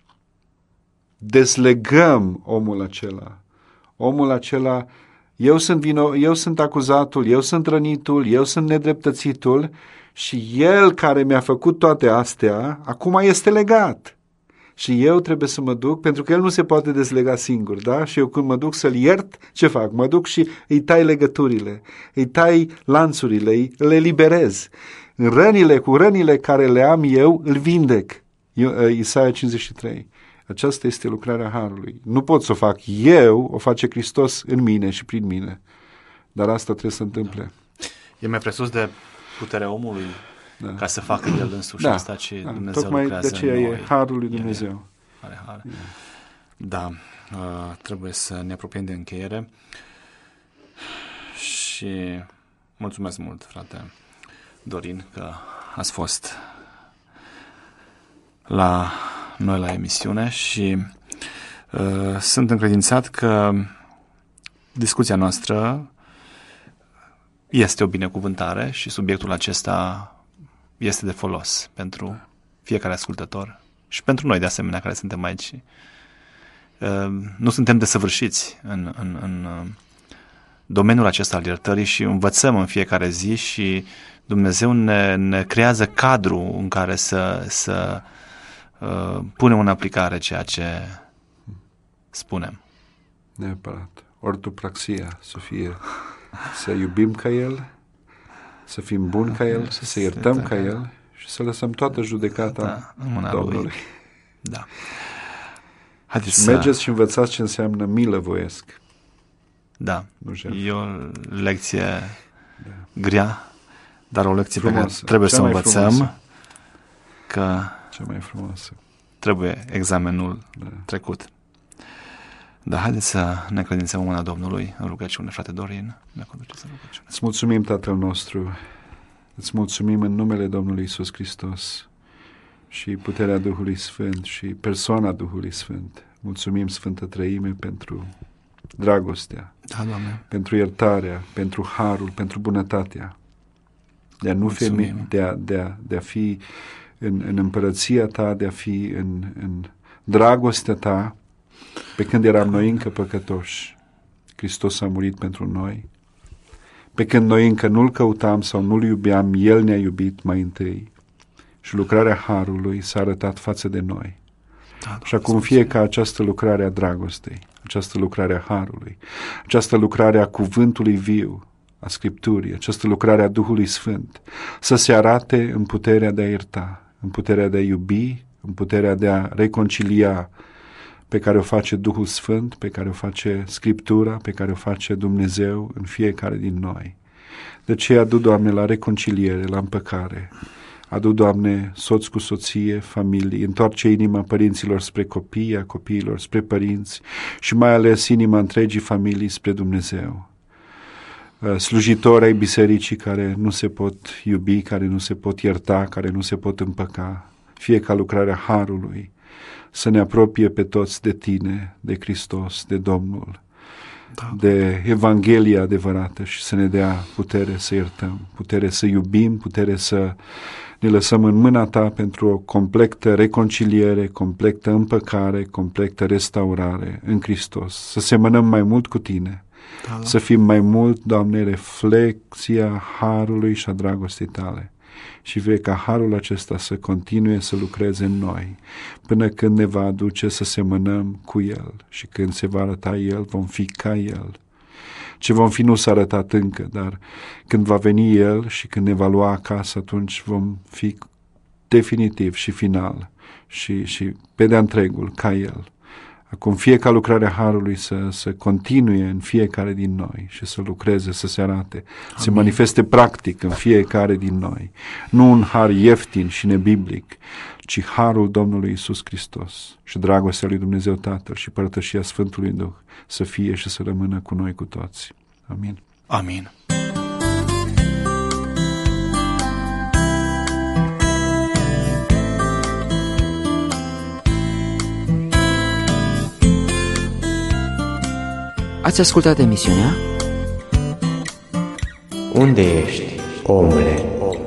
dezlegăm omul acela. Omul acela, eu sunt, vino, eu sunt acuzatul, eu sunt rănitul, eu sunt nedreptățitul și el care mi-a făcut toate astea, acum este legat. Și eu trebuie să mă duc, pentru că el nu se poate dezlega singur, da? Și eu când mă duc să-l iert, ce fac? Mă duc și îi tai legăturile, îi tai lanțurile, îi, le eliberez. În rănile, cu rănile care le am eu, îl vindec. Isaia cincizeci și trei. Aceasta este lucrarea Harului. Nu pot să o fac eu, o face Hristos în mine și prin mine. Dar asta trebuie să întâmple. E mai presus de puterea omului, da, ca să facă el însuși, da, asta ce da, Dumnezeu tocmai lucrează de aceea în e noi. Harul lui Dumnezeu. Are har. Da, uh, trebuie să ne apropiem de încheiere și mulțumesc mult, frate Dorin, că ați fost la noi la emisiune și uh, sunt încredințat că discuția noastră este o binecuvântare și subiectul acesta este de folos pentru fiecare ascultător și pentru noi de asemenea care suntem aici. Uh, nu suntem desăvârșiți în, în, în domeniul acesta al iertării și învățăm în fiecare zi și Dumnezeu ne, ne creează cadru în care să, să uh, punem în aplicare ceea ce spunem. Neapărat. ortopraxia să fie să iubim ca El, să fim buni ca El, să iertăm ca El și să lăsăm toată judecata Da, în mâna Domnului. Lui. Da. Haideți Și să... mergeți și învățați ce înseamnă milă voiesc. Da. Nu jertfă. E o lecție grea, dar o lecție pe care Frumoasă. trebuie Cea să mai învățăm frumoasă. că Cea mai frumoasă. trebuie examenul Da. trecut. Dar haideți să ne credințăm în mâna Domnului în rugăciune, frate Dorin, ne conduceți în rugăciune. Îți mulțumim, Tatăl nostru, îți mulțumim în numele Domnului Iisus Hristos și puterea Duhului Sfânt și persoana Duhului Sfânt. Mulțumim, Sfântă Trăime, pentru dragostea, Da, Doamne. pentru iertarea, pentru harul, pentru bunătatea, de a nu fi, Mulțumim. de a, de a, de a fi în, în împărăția Ta, de a fi în, în dragostea Ta, pe când eram noi încă păcătoși. Hristos a murit pentru noi. Pe când noi încă nu-L căutam sau nu-L iubeam, El ne-a iubit mai întâi. Și lucrarea harului s-a arătat față de noi. Da, Și acum fie ca această lucrare a dragostei, această lucrare a harului, această lucrare a cuvântului viu, a Scripturii, această lucrare a Duhului Sfânt, să se arate în puterea de a ierta, în puterea de a iubi, în puterea de a reconcilia, pe care o face Duhul Sfânt, pe care o face Scriptura, pe care o face Dumnezeu în fiecare din noi. De aceea adu, Doamne, la reconciliere, la împăcare. Adu, Doamne, soț cu soție, familii, întoarce inima părinților spre copii, a copiilor spre părinți și mai ales inima întregii familii spre Dumnezeu. Slujitori ai bisericii care nu se pot iubi, care nu se pot ierta, care nu se pot împăca, fie ca lucrarea harului, să ne apropie pe toți de Tine, de Hristos, de Domnul, Da. de Evanghelia adevărată și să ne dea putere să iertăm, putere să iubim, putere să ne lăsăm în mâna Ta pentru o completă reconciliere, completă împăcare, completă restaurare în Hristos, să semănăm mai mult cu Tine, Da, da. să fim mai mult, Doamne, reflexia harului și a dragostei Tale. Și vei ca harul acesta să continue să lucreze în noi, până când ne va aduce să semănăm cu El și când se va arăta El, vom fi ca El. Ce vom fi nu s-a arătat încă, dar când va veni El și când ne va lua acasă, atunci vom fi definitiv și final și, și pe de-a întregul ca El. Acum fie ca lucrarea harului să, să continue în fiecare din noi și să lucreze, să se arate, Amin. Se manifeste practic în fiecare din noi. Nu un har ieftin și nebiblic, ci harul Domnului Iisus Hristos și dragostea lui Dumnezeu Tatăl și părtășia Sfântului Duh să fie și să rămână cu noi cu toți. Amin. Amin. Ați ascultat emisiunea Unde ești, omule?